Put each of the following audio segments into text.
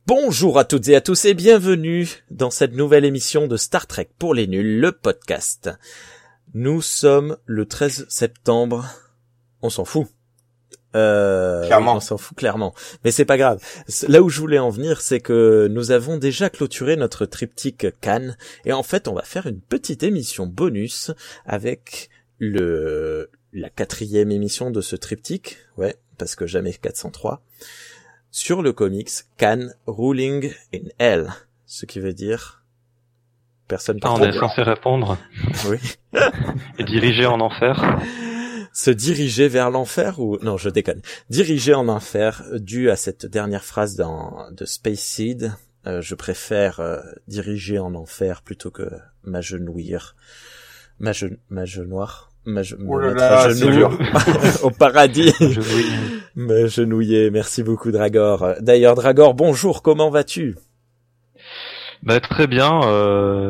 Bonjour à toutes et à tous et bienvenue dans cette nouvelle émission de Star Trek pour les nuls, le podcast. Nous sommes le 13 septembre. On s'en fout. Clairement. On s'en fout clairement. Mais c'est pas grave. Là où je voulais en venir, c'est que nous avons déjà clôturé notre triptyque Cannes. Et en fait, on va faire une petite émission bonus avec la 4e émission de ce triptyque. Ouais, parce que jamais 403. Sur le comics Khan Ruling in Hell, ce qui veut dire personne on est censé répondre. Oui. Et diriger en enfer. Se diriger vers l'enfer ou non, je déconne. Diriger en enfer, dû à cette dernière phrase de Space Seed. Je préfère diriger en enfer plutôt que m'agenouir, m'agenouir. Me mettre à genoux au paradis. Me genouiller. Merci beaucoup, Dragor. D'ailleurs, Dragor, bonjour, comment vas-tu? Bah, très bien.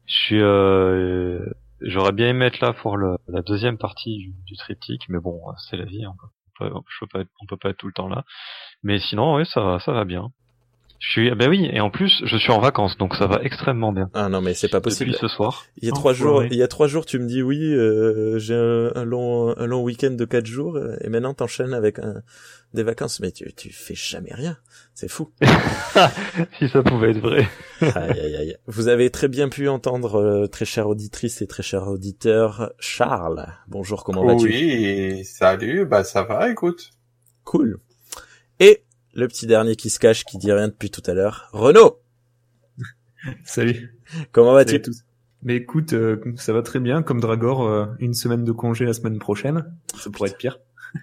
J'aurais bien aimé être là pour la deuxième partie du triptyque, mais bon, c'est la vie. On peut pas être tout le temps là. Mais sinon, oui, ça va bien. Oui, et en plus, je suis en vacances, donc ça va extrêmement bien. Ah non, mais c'est pas possible. Depuis ce soir. Il y a 3 jours, tu me dis oui, j'ai un long week-end de 4 jours, et maintenant t'enchaînes avec des vacances, mais tu fais jamais rien. C'est fou. Si ça pouvait être vrai. Aïe. Vous avez très bien pu entendre, très chère auditrice et très cher auditeur, Charles. Bonjour, comment vas-tu? Oui, salut, ça va, écoute. Cool. Et le petit dernier qui se cache, qui dit rien depuis tout à l'heure. Renaud! Salut. Comment vas-tu? Salut à tous. Mais écoute, ça va très bien. Comme Dragor, une semaine de congé la semaine prochaine. Ça pourrait être pire.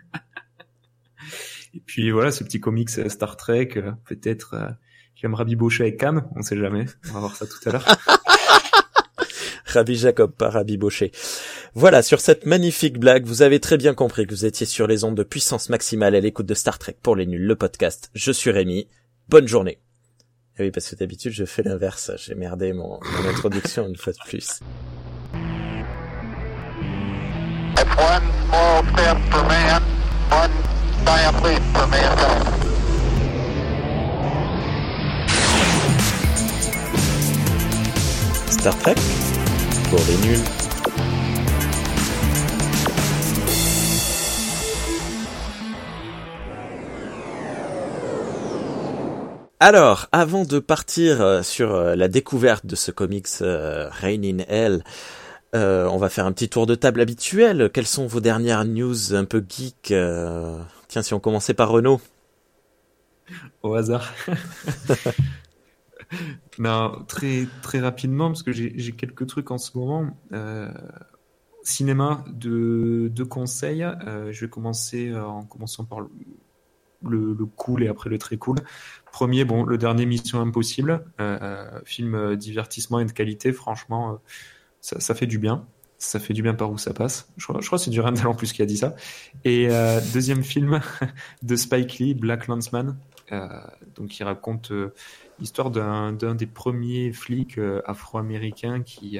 Et puis voilà, ce petit comics Star Trek, peut-être qui aime rabibocher avec Khan, on sait jamais. On va voir ça tout à l'heure. Rabbi Jacob, pas Rabbi Baucher. Voilà, sur cette magnifique blague, vous avez très bien compris que vous étiez sur les ondes de puissance maximale à l'écoute de Star Trek pour les nuls, le podcast. Je suis Rémi. Bonne journée. Et oui, parce que d'habitude, je fais l'inverse. J'ai merdé mon introduction une fois de plus. One small step for man, one giant leap for mankind. Star Trek pour les nuls. Alors, avant de partir sur la découverte de ce comics Reign in Hell, on va faire un petit tour de table habituel. Quelles sont vos dernières news un peu geek? Tiens, si on commençait par Renaud. Au hasard. Non, très très rapidement, parce que j'ai quelques trucs en ce moment. Cinéma de conseils. Je vais commencer en commençant par le cool et après le très cool. Premier, le dernier Mission Impossible, film divertissement et de qualité, franchement, ça fait du bien. Ça fait du bien par où ça passe. Je crois que c'est du Randall en plus qui a dit ça. Et deuxième film de Spike Lee, Black Landsman, donc il raconte l'histoire d'un des premiers flics afro-américains qui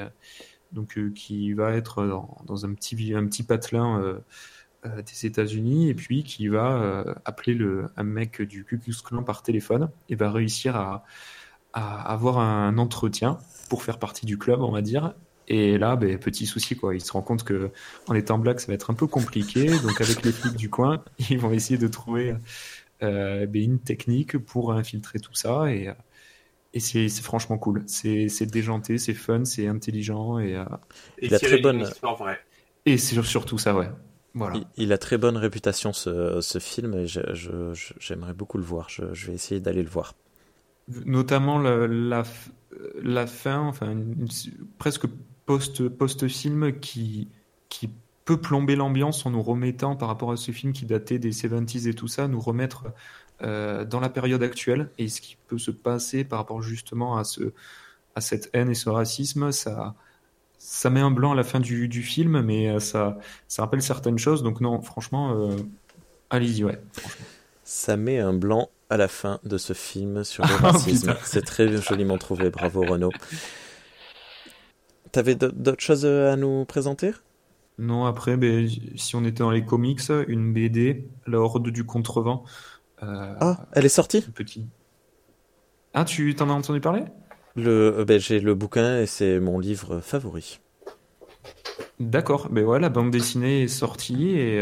va être dans un petit patelin des États-Unis et puis qui va appeler un mec du Ku Klux Klan par téléphone et va réussir à avoir un entretien pour faire partie du club, on va dire. Et là, petit souci, quoi. Il se rend compte que en étant black, ça va être un peu compliqué. Donc avec les flics du coin, ils vont essayer de trouver une technique pour infiltrer tout ça et c'est franchement cool. C'est déjanté, c'est fun, c'est intelligent et il a très bonne histoire vraie. Et c'est surtout ça, ouais. Voilà. Il a très bonne réputation ce film et j'aimerais beaucoup le voir. Je vais essayer d'aller le voir. Notamment la fin, enfin presque post-film qui peut plomber l'ambiance en nous remettant par rapport à ce film qui datait des 70s et tout ça, nous remettre dans la période actuelle et ce qui peut se passer par rapport justement à cette haine et ce racisme, ça met un blanc à la fin du film, mais ça rappelle certaines choses. Donc non, franchement, allez-y, ouais. Franchement. Ça met un blanc à la fin de ce film sur le racisme. C'est très joliment trouvé, bravo Renaud. T'avais d'autres choses à nous présenter? Non, après, si on était dans les comics, une BD, La Horde du Contrevent. Elle est sortie? Petit. Ah, tu t'en as entendu parler? J'ai le bouquin et c'est mon livre favori. D'accord, ben ouais, la bande dessinée est sortie et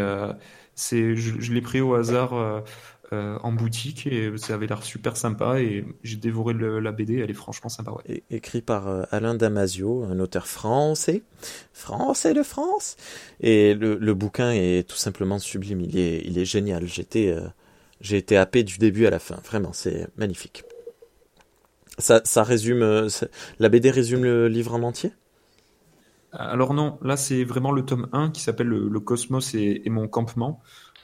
je l'ai pris au hasard en boutique et ça avait l'air super sympa et j'ai dévoré la BD, elle est franchement sympa, ouais. Écrit par Alain Damasio, un auteur français de France. Et le bouquin est tout simplement sublime, il est génial. J'ai été happé du début à la fin, vraiment, c'est magnifique. Ça résume, la BD résume le livre en entier? Alors non, là c'est vraiment le tome 1 qui s'appelle le Cosmos et mon campement.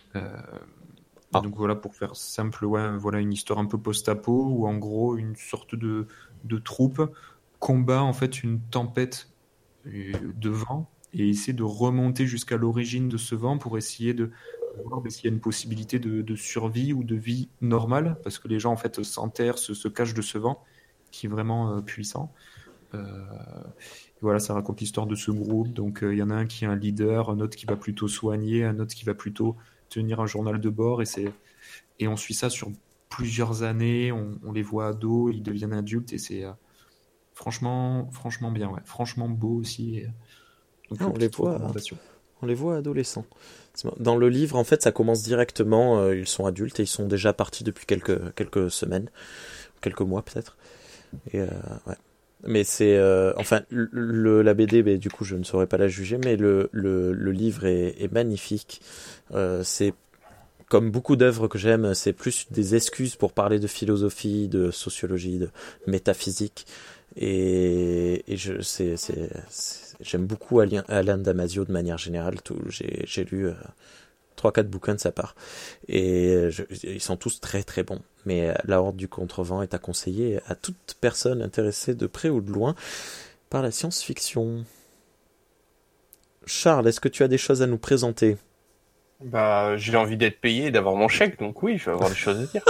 Donc voilà, pour faire simple, ouais, voilà une histoire un peu post-apo où en gros une sorte de troupe combat en fait une tempête de vent et essaie de remonter jusqu'à l'origine de ce vent pour essayer de voir s'il y a une possibilité de survie ou de vie normale parce que les gens en fait s'enterrent, se cachent de ce vent qui est vraiment puissant. Voilà, ça raconte l'histoire de ce groupe. Donc, il y en a un qui est un leader, un autre qui va plutôt soigner, un autre qui va plutôt tenir un journal de bord. Et on suit ça sur plusieurs années. On les voit ados, ils deviennent adultes. Et c'est franchement bien. Ouais. Franchement beau aussi. Donc, on les voit adolescents. Dans le livre, en fait, ça commence directement. Ils sont adultes et ils sont déjà partis depuis quelques semaines, quelques mois peut-être. Et ouais. Mais c'est enfin la BD, mais du coup je ne saurais pas la juger, mais le livre est magnifique. C'est comme beaucoup d'œuvres que j'aime, c'est plus des excuses pour parler de philosophie, de sociologie, de métaphysique. Et j'aime beaucoup Alain Damasio de manière générale. J'ai lu 3-4 bouquins de sa part. Et ils sont tous très très bons. Mais La Horde du Contrevent est à conseiller à toute personne intéressée de près ou de loin par la science-fiction. Charles, est-ce que tu as des choses à nous présenter? Bah, j'ai envie d'être payé et d'avoir mon chèque, donc oui, je vais avoir des choses à dire.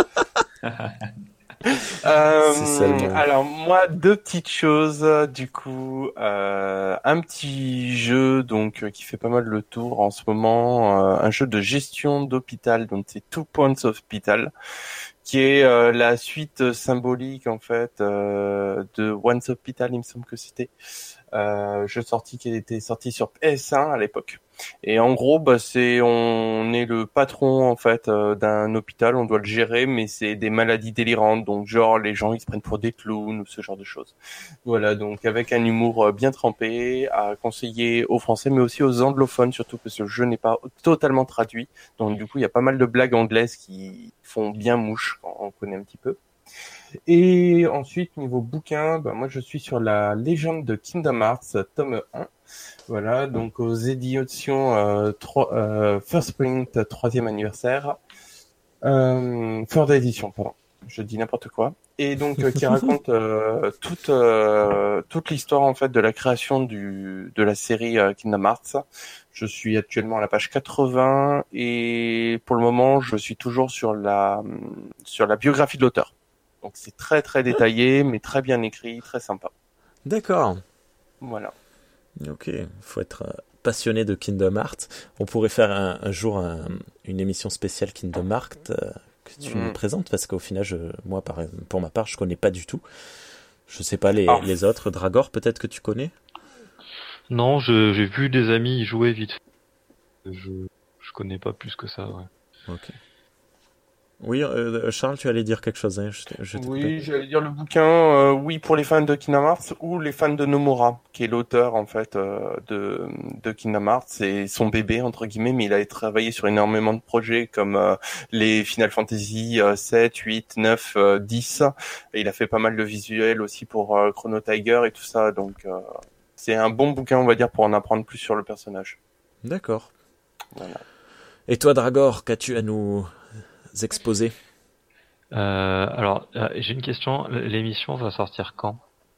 Alors moi, 2 petites choses du coup, un petit jeu donc qui fait pas mal le tour en ce moment, un jeu de gestion d'hôpital, donc c'est 2 Points Hospital, qui est la suite symbolique en fait de Once Hospital, il me semble que c'était jeu qui était sorti sur PS1 à l'époque. Et en gros, bah on est le patron en fait d'un hôpital, on doit le gérer, mais c'est des maladies délirantes, donc genre les gens ils se prennent pour des clowns ou ce genre de choses. Voilà, donc avec un humour bien trempé, à conseiller aux Français, mais aussi aux anglophones surtout parce que le jeu n'est pas totalement traduit, donc du coup il y a pas mal de blagues anglaises qui font bien mouche quand on connaît un petit peu. Et ensuite, niveau bouquin, bah, moi je suis sur la légende de Kingdom Hearts, tome 1. Voilà, donc aux éditions First Print, 3e anniversaire. Third édition, pardon. Je dis n'importe quoi. Et donc qui raconte toute l'histoire en fait de la création de la série Kingdom Hearts. Je suis actuellement à la page 80 et pour le moment, je suis toujours sur la biographie de l'auteur. Donc c'est très très détaillé, mais très bien écrit, très sympa. D'accord. Voilà. Ok, faut être passionné de Kingdom Hearts. On pourrait faire un jour une émission spéciale Kingdom Hearts que tu nous présentes, parce qu'au final, moi, pour ma part, je connais pas du tout. Je sais pas les autres. Dragor, peut-être que tu connais? Non, j'ai vu des amis y jouer vite. Je connais pas plus que ça, ouais. Ok. Oui, Charles, tu allais dire quelque chose, hein, oui, j'allais dire le bouquin, oui, pour les fans de Kingdom Hearts ou les fans de Nomura, qui est l'auteur, en fait, de Kingdom Hearts. C'est son bébé, entre guillemets, mais il a travaillé sur énormément de projets comme les Final Fantasy 7, 8, 9, 10. Et il a fait pas mal de visuels aussi pour Chrono Tiger et tout ça, donc c'est un bon bouquin, on va dire, pour en apprendre plus sur le personnage. D'accord. Voilà. Et toi, Dragor, qu'as-tu à nous exposer? Alors, j'ai une question. L'émission va sortir quand?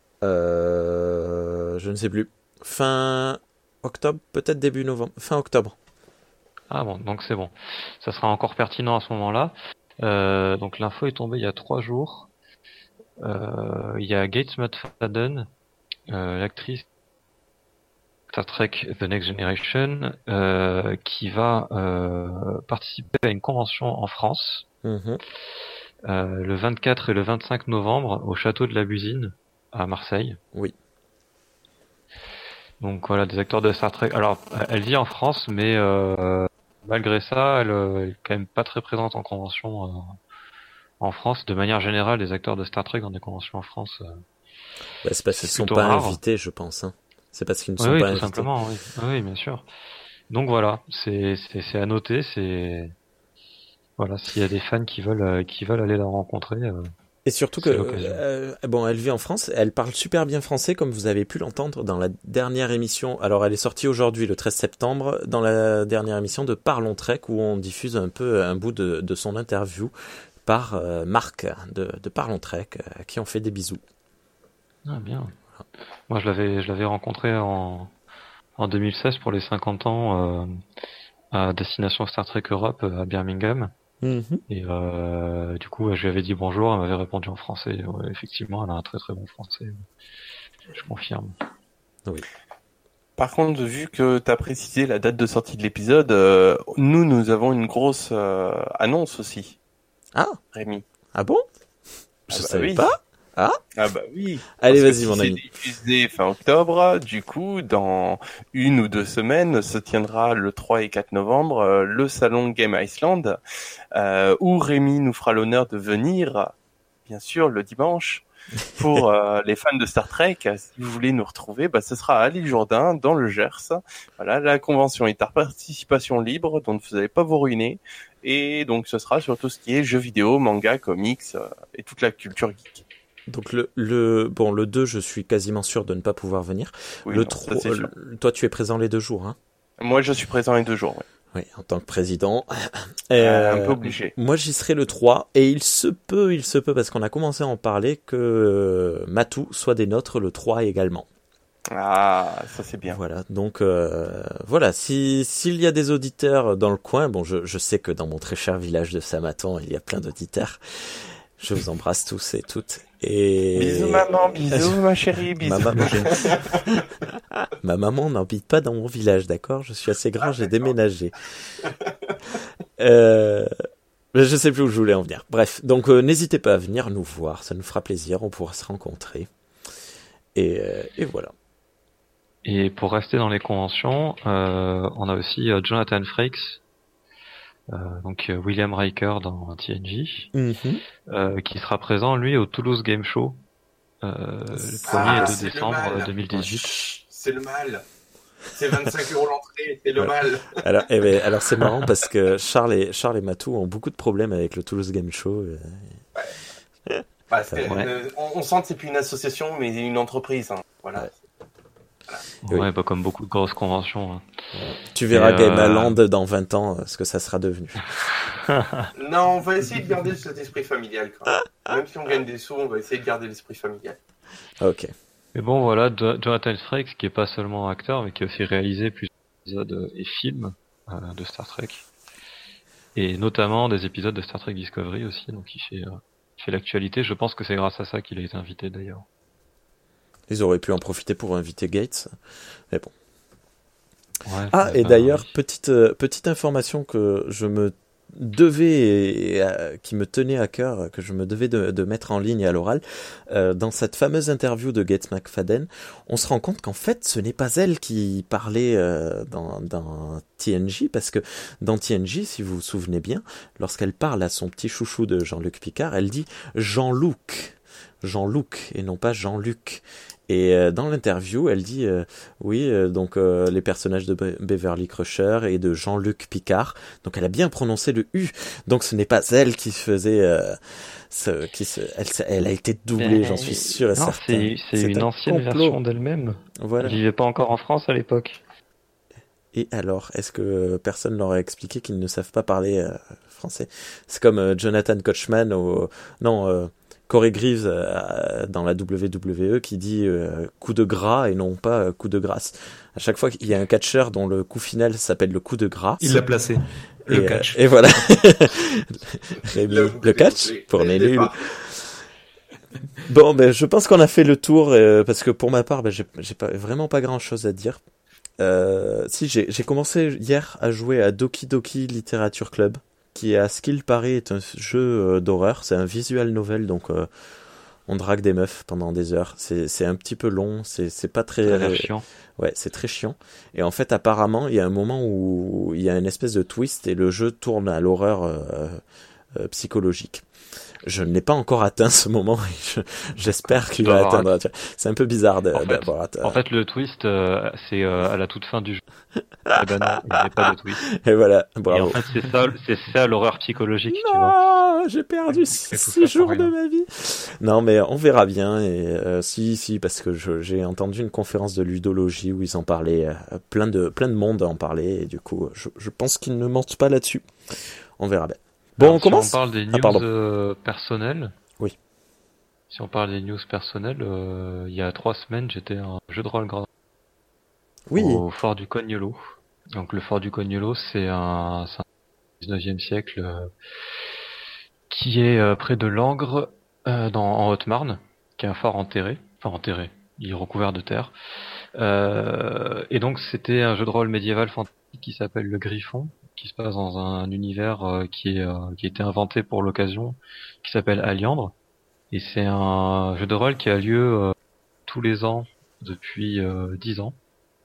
Je ne sais plus. Fin octobre, peut-être début novembre. Fin octobre. Ah bon, donc c'est bon. Ça sera encore pertinent à ce moment-là. Donc l'info est tombée il y a 3 jours. Il y a Gates McFadden, l'actrice Star Trek The Next Generation, qui va participer à une convention en France. le 24 et le 25 novembre au château de la Busine à Marseille. Oui. Donc voilà, des acteurs de Star Trek. Alors, elle vit en France, mais malgré ça, elle est quand même pas très présente en convention en France. De manière générale, les acteurs de Star Trek dans des conventions en France. C'est parce qu'ils sont plutôt pas rare. invités, je pense. Hein. C'est parce qu'ils ne sont Oui, pas tout invités. simplement, oui. Oui, bien sûr. Donc voilà, c'est à noter. Voilà, s'il y a des fans qui veulent aller la rencontrer. Et surtout c'est que, l'occasion. elle vit en France, elle parle super bien français, comme vous avez pu l'entendre dans la dernière émission. Alors, elle est sortie aujourd'hui, le 13 septembre, dans la dernière émission de Parlons Trek, où on diffuse un peu un bout de son interview par Marc de Parlons Trek, à qui on fait des bisous. Ah, bien. Moi, je l'avais rencontré en 2016 pour les 50 ans à Destination Star Trek Europe à Birmingham. Mm-hmm. Et du coup, je lui avais dit bonjour, elle m'avait répondu en français. Ouais, effectivement, elle a un très très bon français. Je confirme. Oui. Par contre, vu que tu as précisé la date de sortie de l'épisode, nous avons une grosse annonce aussi. Ah, Rémi. ah bon? Je savais pas. Ah bah oui. Allez, Parce vas-y, que mon si ami. c'est diffusé fin octobre, du coup, dans 1 ou 2 semaines, se tiendra le 3 et 4 novembre le salon Game Iceland, où Rémi nous fera l'honneur de venir, bien sûr, le dimanche. Pour les fans de Star Trek, si vous voulez nous retrouver, ce sera à l'île Jourdain, dans le Gers. Voilà, la convention est à participation libre, donc vous n'allez pas vous ruiner. Et donc ce sera sur tout ce qui est jeux vidéo, manga, comics et toute la culture geek. Donc le 2, je suis quasiment sûr de ne pas pouvoir venir. Oui, le non, 3, ça, c'est sûr. toi tu es présent les 2 jours, hein? Moi je suis présent les 2 jours, oui. Oui, en tant que président. Un peu obligé. Moi, j'y serai le 3, et il se peut, parce qu'on a commencé à en parler, que Matou soit des nôtres le 3 également. Ah, ça c'est bien. Voilà, donc voilà, s'il y a des auditeurs dans le coin, bon, je sais que dans mon très cher village de Samatan, il y a plein d'auditeurs. Je vous embrasse tous et toutes. Et... Bisous maman, bisous ma chérie, bisous. Ma maman n'habite pas dans mon village, d'accord? Je suis assez grand, j'ai déménagé. Je sais plus où je voulais en venir. Bref, donc n'hésitez pas à venir nous voir, ça nous fera plaisir, on pourra se rencontrer. Et voilà. Et pour rester dans les conventions, on a aussi Jonathan Frakes, donc William Riker dans TNG, qui sera présent lui au Toulouse Game Show le 1er et 2 décembre 2018. C'est le mal. C'est 25 € l'entrée, c'est le mal. Alors c'est marrant parce que Charles et Matou ont beaucoup de problèmes avec le Toulouse Game Show. Ouais. On sent que c'est plus une association mais une entreprise. Hein. Voilà. Ouais. Ouais, pas comme beaucoup de grosses conventions. Hein. Tu verras Gameland dans 20 ans ce que ça sera devenu. Non, on va essayer de garder cet esprit familial quand même. Même si on gagne des sous, on va essayer de garder l'esprit familial. Ok. Mais bon, voilà, Jonathan Frakes, qui est pas seulement acteur, mais qui a aussi réalisé plusieurs épisodes et films de Star Trek. Et notamment des épisodes de Star Trek Discovery aussi, donc il fait l'actualité. Je pense que c'est grâce à ça qu'il a été invité d'ailleurs. Ils auraient pu en profiter pour inviter Gates, mais bon. Ouais, et d'ailleurs, petite information que je me devais qui me tenait à cœur, que je me devais de mettre en ligne à l'oral, dans cette fameuse interview de Gates McFadden, on se rend compte qu'en fait ce n'est pas elle qui parlait dans TNG, parce que dans TNG, si vous vous souvenez bien, lorsqu'elle parle à son petit chouchou de Jean-Luc Picard, elle dit Jean-Luc et non pas Jean-Luc. Et dans l'interview, elle dit donc les personnages de Beverly Crusher et de Jean-Luc Picard. Donc elle a bien prononcé le U. Donc ce n'est pas elle qui faisait elle a été doublée, j'en suis sûr et certain. C'est une ancienne version d'elle-même. Voilà. Elle vivait pas encore en France à l'époque. Et alors, est-ce que personne leur a expliqué qu'ils ne savent pas parler français? C'est comme Jonathan Coachman Corey Greaves dans la WWE qui dit coup de gras et non pas coup de grâce. À chaque fois qu'il y a un catcheur dont le coup final s'appelle le coup de gras, il l'a placé. Le catch. Et voilà. Le catch pour les nuls. Bon, je pense qu'on a fait le tour parce que pour ma part, j'ai vraiment pas grand chose à dire. Si j'ai commencé hier à jouer à Doki Doki Literature Club. qui à ce qu'il paraît est un jeu d'horreur. C'est un visual novel, donc on drague des meufs pendant des heures. C'est un petit peu long, c'est pas très... Ça a l'air chiant. Ouais, c'est très chiant. Et en fait, apparemment, il y a un moment où il y a une espèce de twist et le jeu tourne à l'horreur psychologique. Je ne l'ai pas encore atteint ce moment et j'espère qu'il va atteindre. C'est un peu bizarre d'avoir atteint. En fait, le twist, c'est à la toute fin du jeu. Eh ben non, il n'y avait pas de twist. Et voilà, bravo. Et en fait, c'est ça l'horreur psychologique, tu vois. J'ai perdu 6 jours de ma vie. Non, mais on verra bien. Et si, parce que j'ai entendu une conférence de ludologie où ils en parlaient. Plein de monde en parlait. Et du coup, je pense qu'ils ne mentent pas là-dessus. On verra bien. Bon, alors, on commence. Si on parle des news personnelles. Oui. Si on parle des news personnelles, il y a 3 semaines, j'étais à un jeu de rôle gratuit. Oui. Au fort du Cognolo. Donc le fort du Cognolo, c'est un 19e siècle qui est près de Langres, en Haute-Marne, qui est un fort enterré. Enfin enterré, il est recouvert de terre. Et donc c'était un jeu de rôle médiéval fantastique qui s'appelle le Griffon, qui se passe dans un univers qui a été inventé pour l'occasion, qui s'appelle Alliandre. Et c'est un jeu de rôle qui a lieu tous les ans depuis 10 ans.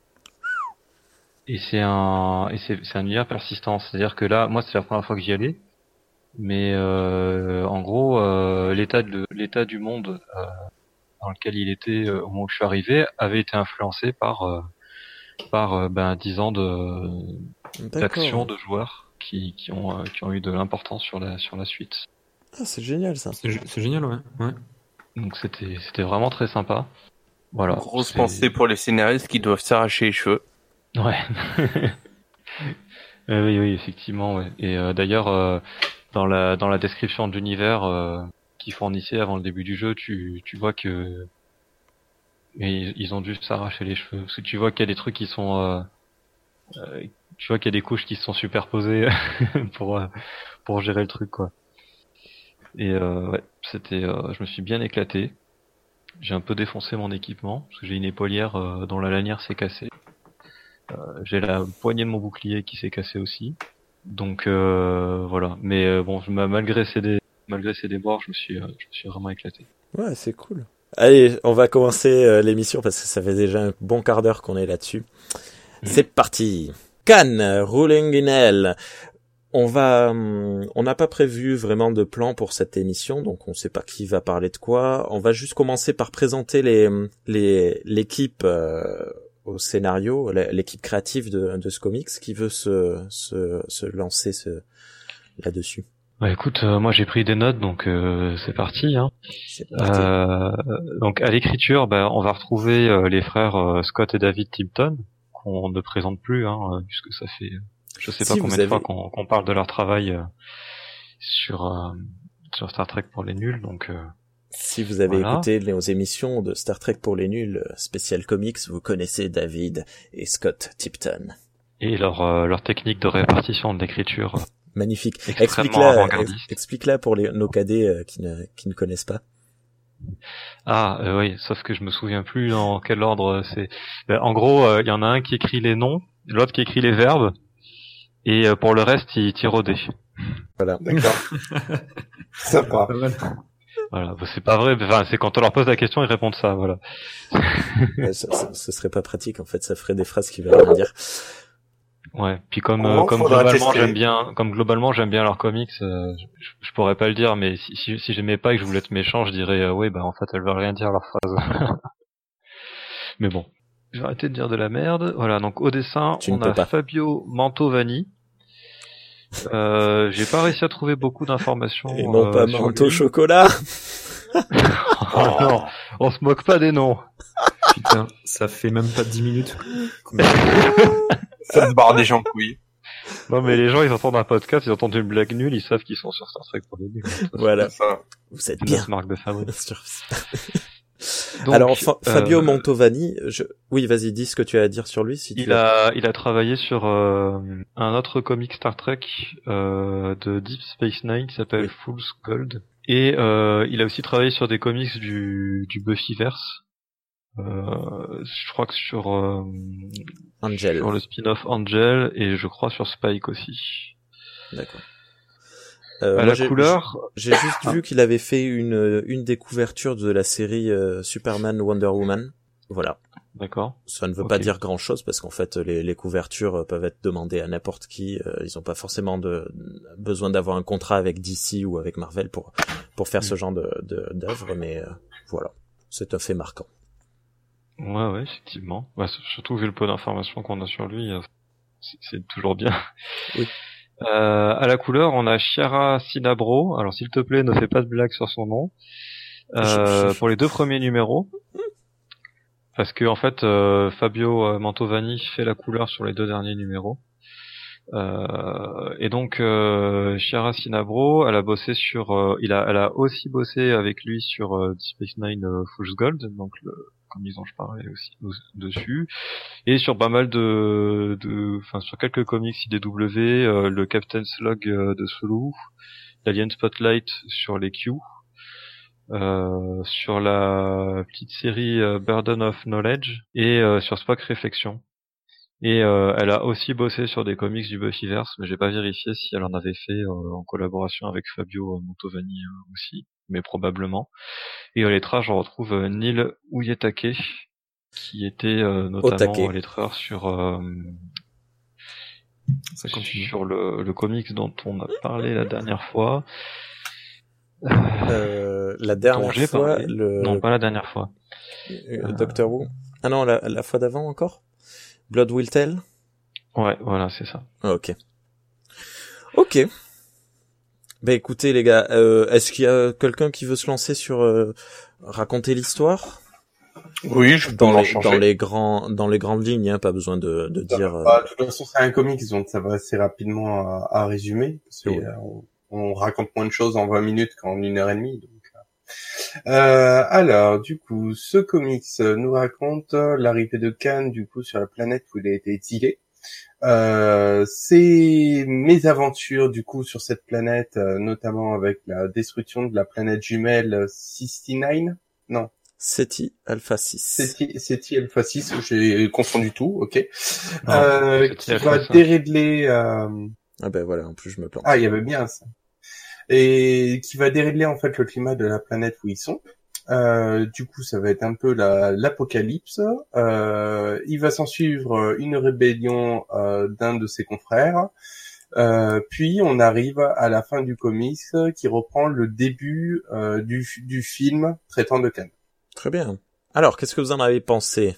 Et c'est un univers persistant. C'est-à-dire que là, moi, c'est la première fois que j'y allais. Mais en gros, l'état du monde dans lequel il était au moment où je suis arrivé avait été influencé par 10 ans d'action de joueurs qui ont eu de l'importance sur la suite. Ah, c'est génial ça. C'est génial, ouais. Donc c'était vraiment très sympa. Voilà. Grosse pensée pour les scénaristes qui doivent s'arracher les cheveux. Ouais. Oui, effectivement, ouais. Et d'ailleurs, dans la description de l'univers qu'ils fournissaient avant le début du jeu, tu vois que ils ont dû s'arracher les cheveux, parce que tu vois qu'il y a des trucs qui sont tu vois qu'il y a des couches qui se sont superposées pour gérer le truc, quoi. Et ouais, je me suis bien éclaté. J'ai un peu défoncé mon équipement parce que j'ai une épaulière dont la lanière s'est cassée. J'ai la poignée de mon bouclier qui s'est cassée aussi. Donc voilà. Mais bon, malgré ces déboires, je me suis vraiment éclaté. Ouais, c'est cool. Allez, on va commencer l'émission parce que ça fait déjà un bon quart d'heure qu'on est là-dessus. C'est parti. Cannes, Rolling in Hell. On n'a pas prévu vraiment de plan pour cette émission, donc on sait pas qui va parler de quoi. On va juste commencer par présenter l'équipe au scénario, l'équipe créative de ce comics qui veut se lancer là-dessus. Bah écoute, moi j'ai pris des notes, donc c'est parti. Hein. C'est parti. Donc à l'écriture, on va retrouver les frères Scott et David Tipton, qu'on ne présente plus, hein, puisque ça fait je sais pas combien de fois qu'on parle de leur travail sur Star Trek pour les nuls, donc si vous avez écouté nos émissions de Star Trek pour les nuls spécial comics, vous connaissez David et Scott Tipton. Et leur technique de répartition de l'écriture. Magnifique. Explique-la pour nos cadets qui ne connaissent pas. Ah oui, sauf que je me souviens plus dans quel ordre c'est. En gros, il y en a un qui écrit les noms, l'autre qui écrit les verbes, et pour le reste, il tire au dé. Voilà. D'accord. Sympa. Voilà, c'est pas vrai. Enfin, c'est quand on leur pose la question, ils répondent ça. Voilà. Ce serait pas pratique en fait. Ça ferait des phrases qui veulent rien dire. Ouais. Puis comme globalement j'aime bien leurs comics, je pourrais pas le dire, mais si j'aimais pas et que je voulais être méchant, je dirais oui, en fait elles veulent rien dire leurs phrases. Mais bon, j'ai arrêté de dire de la merde. Voilà, donc au dessin, on a Fabio Mantovani. J'ai pas réussi à trouver beaucoup d'informations. Et non pas Manto Chocolat. Oh non, on se moque pas des noms. Putain, ça fait même pas 10 minutes. Ça te barre des gens couilles. Non mais les gens ils entendent un podcast, ils entendent une blague nulle, ils savent qu'ils sont sur Star Trek pour les nuls. Voilà. Ça. Vous êtes bien. Marque de fabrique. Donc, alors Fabio Mantovani, oui, vas-y, dis ce que tu as à dire sur lui. Si il a travaillé sur un autre comic Star Trek de Deep Space Nine qui s'appelle Fool's Gold, et il a aussi travaillé sur des comics du Buffyverse. Je crois que sur Angel, sur le spin-off Angel, et je crois sur Spike aussi. D'accord. À la couleur, j'ai juste vu qu'il avait fait une des couvertures de la série Superman Wonder Woman. Voilà. d'accord. Ça ne veut pas dire grand chose parce qu'en fait les couvertures peuvent être demandées à n'importe qui. Ils ont pas forcément besoin d'avoir un contrat avec DC ou avec Marvel pour faire ce genre d'œuvre, mais voilà, c'est un fait marquant. Ouais, effectivement. Ouais, surtout vu le peu d'informations qu'on a sur lui, c'est toujours bien. Oui. À la couleur, on a Chiara Cinabro. Alors s'il te plaît, ne fais pas de blague sur son nom. Pour les 2 premiers numéros. Parce que en fait, Fabio Mantovani fait la couleur sur les 2 derniers numéros. Et donc Chiara Cinabro, elle a bossé sur, elle a aussi bossé avec lui sur Deep Space Nine Fool's Gold, donc comme ils ont je parlais aussi dessus, et sur pas mal sur quelques comics IDW, le Captain's Log de Sulu, l'Alien Spotlight sur les Q. Sur la petite série Burden of Knowledge et sur Spock Réflexion. Et elle a aussi bossé sur des comics du Buffyverse, mais j'ai pas vérifié si elle en avait fait en collaboration avec Fabio Mantovani aussi, mais probablement. Et au lettrage, on retrouve Neil Uyetake, qui était notamment lettreur sur le comics dont on a parlé la dernière fois. La dernière fois, non, pas la dernière fois. Doctor Who. Ah non, la fois d'avant encore. Blood Will Tell. Ouais, voilà, c'est ça. Ok. Ben écoutez les gars, est-ce qu'il y a quelqu'un qui veut se lancer sur raconter l'histoire? Oui, je peux dans les grandes lignes, hein, pas besoin de dire. De toute façon, c'est un comics, donc ça va assez rapidement à résumer. Parce que, on raconte moins de choses en 20 minutes qu'en 1h30. Donc. Alors, du coup, ce comics nous raconte l'arrivée de Khan, du coup, sur la planète où il a été exilé. C'est mes aventures, du coup, sur cette planète, notamment avec la destruction de la planète jumelle 69. Non. Ceti Alpha 6. Ceti Alpha 6, j'ai confondu tout, ok. Qui va Alpha dérégler... Ah ben voilà, en plus je me plante. Ah, il y avait bien ça. Et qui va dérégler en fait le climat de la planète où ils sont. Du coup, ça va être un peu l'apocalypse. Il va s'en suivre une rébellion d'un de ses confrères. Puis on arrive à la fin du comics qui reprend le début du film traitant de Khan. Très bien. Alors, qu'est-ce que vous en avez pensé?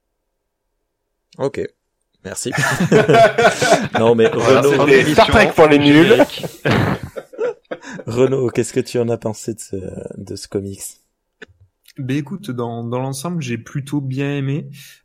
Ok. Merci. Non mais Renaud, c'était Star Trek pour les nuls. Renaud, qu'est-ce que tu en as pensé de ce comics? Ben écoute, dans l'ensemble, j'ai plutôt bien aimé.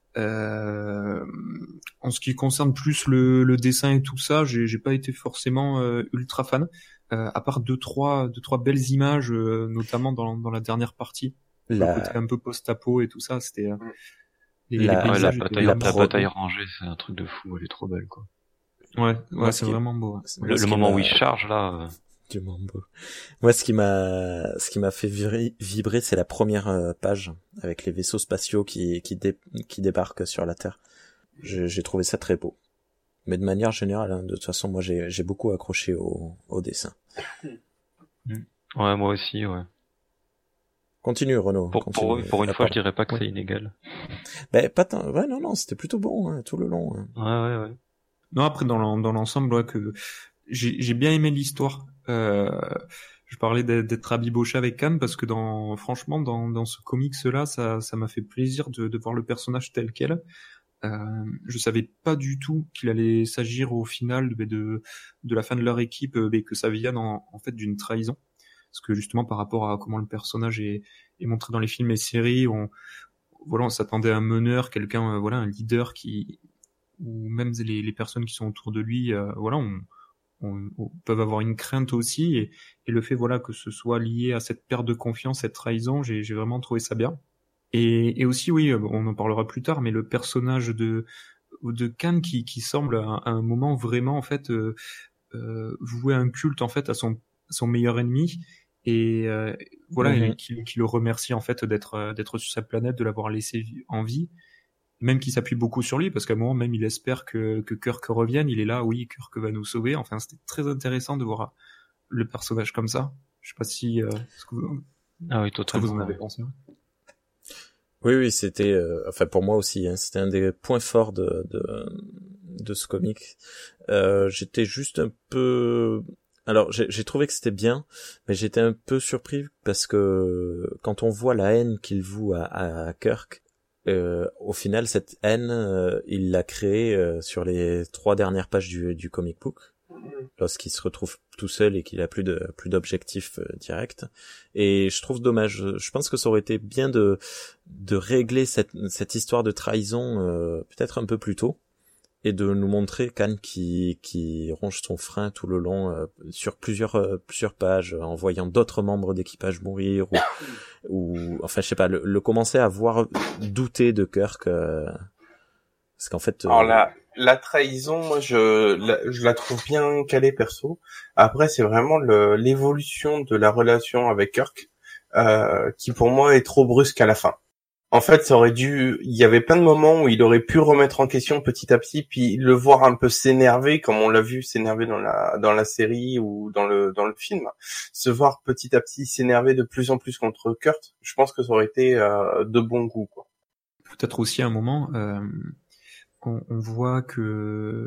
En ce qui concerne plus le dessin et tout ça, j'ai pas été forcément ultra fan. À part deux trois belles images, notamment dans la dernière partie. Le côté un peu post-apo et tout ça, c'était la bataille rangée, c'est un truc de fou, elle est trop belle quoi. Ouais, c'est vraiment beau. Le moment où il charge là. Du mambo. Moi, ce qui m'a fait vibrer, c'est la première page avec les vaisseaux spatiaux qui débarquent sur la Terre. J'ai trouvé ça très beau. Mais de manière générale, hein, de toute façon, moi, j'ai beaucoup accroché au dessin. Ouais, moi aussi, ouais. Continue, Renaud. Pour une fois, je dirais pas que c'est inégal. Ben, pas tant. Ouais, non, c'était plutôt bon, hein, tout le long. Hein. Ouais. Non, après, dans l'ensemble, que j'ai bien aimé l'histoire. Je parlais d'être rabiboché avec Khan parce que franchement, dans ce comics-là, ça m'a fait plaisir de voir le personnage tel quel. Je savais pas du tout qu'il allait s'agir au final de la fin de leur équipe, que ça vienne en fait d'une trahison. Parce que justement, par rapport à comment le personnage est montré dans les films et séries, on s'attendait à un meneur, quelqu'un, un leader ou même les personnes qui sont autour de lui, on peuvent avoir une crainte aussi, et le fait que ce soit lié à cette perte de confiance, cette trahison, j'ai vraiment trouvé ça bien. Et aussi, oui, on en parlera plus tard, mais le personnage de Khan qui semble à un moment vraiment en fait vouer un culte en fait à son meilleur ennemi, et qui le remercie en fait d'être sur sa planète, de l'avoir laissé en vie, même qu'il s'appuie beaucoup sur lui, parce qu'à un moment même il espère que Kirk revienne. Il est là, oui, Kirk va nous sauver. Enfin, c'était très intéressant de voir le personnage comme ça. Je sais pas si ce que vous en avez pensé. Oui, c'était, enfin pour moi aussi, hein, c'était un des points forts de ce comic. J'étais juste un peu, alors j'ai trouvé que c'était bien, mais j'étais un peu surpris parce que quand on voit la haine qu'il voue à Kirk, au final cette haine, il l'a créée sur les 3 dernières pages du comic book. Lorsqu'il se retrouve tout seul et qu'il a plus d'objectifs directs. Et je trouve dommage. Je pense que ça aurait été bien de régler cette histoire de trahison peut-être un peu plus tôt et de nous montrer Khan qui ronge son frein tout le long sur plusieurs pages en voyant d'autres membres d'équipage mourir ou enfin je sais pas le commencer à voir douter de Kirk parce qu'en fait alors la trahison, moi je la trouve bien calée perso. Après c'est vraiment l'évolution de la relation avec Kirk qui pour moi est trop brusque à la fin. En fait, il y avait plein de moments où il aurait pu remettre en question petit à petit, puis le voir un peu s'énerver, comme on l'a vu s'énerver dans la série ou dans le film. Se voir petit à petit s'énerver de plus en plus contre Kurt, je pense que ça aurait été de bon goût, quoi. Peut-être aussi à un moment, on voit que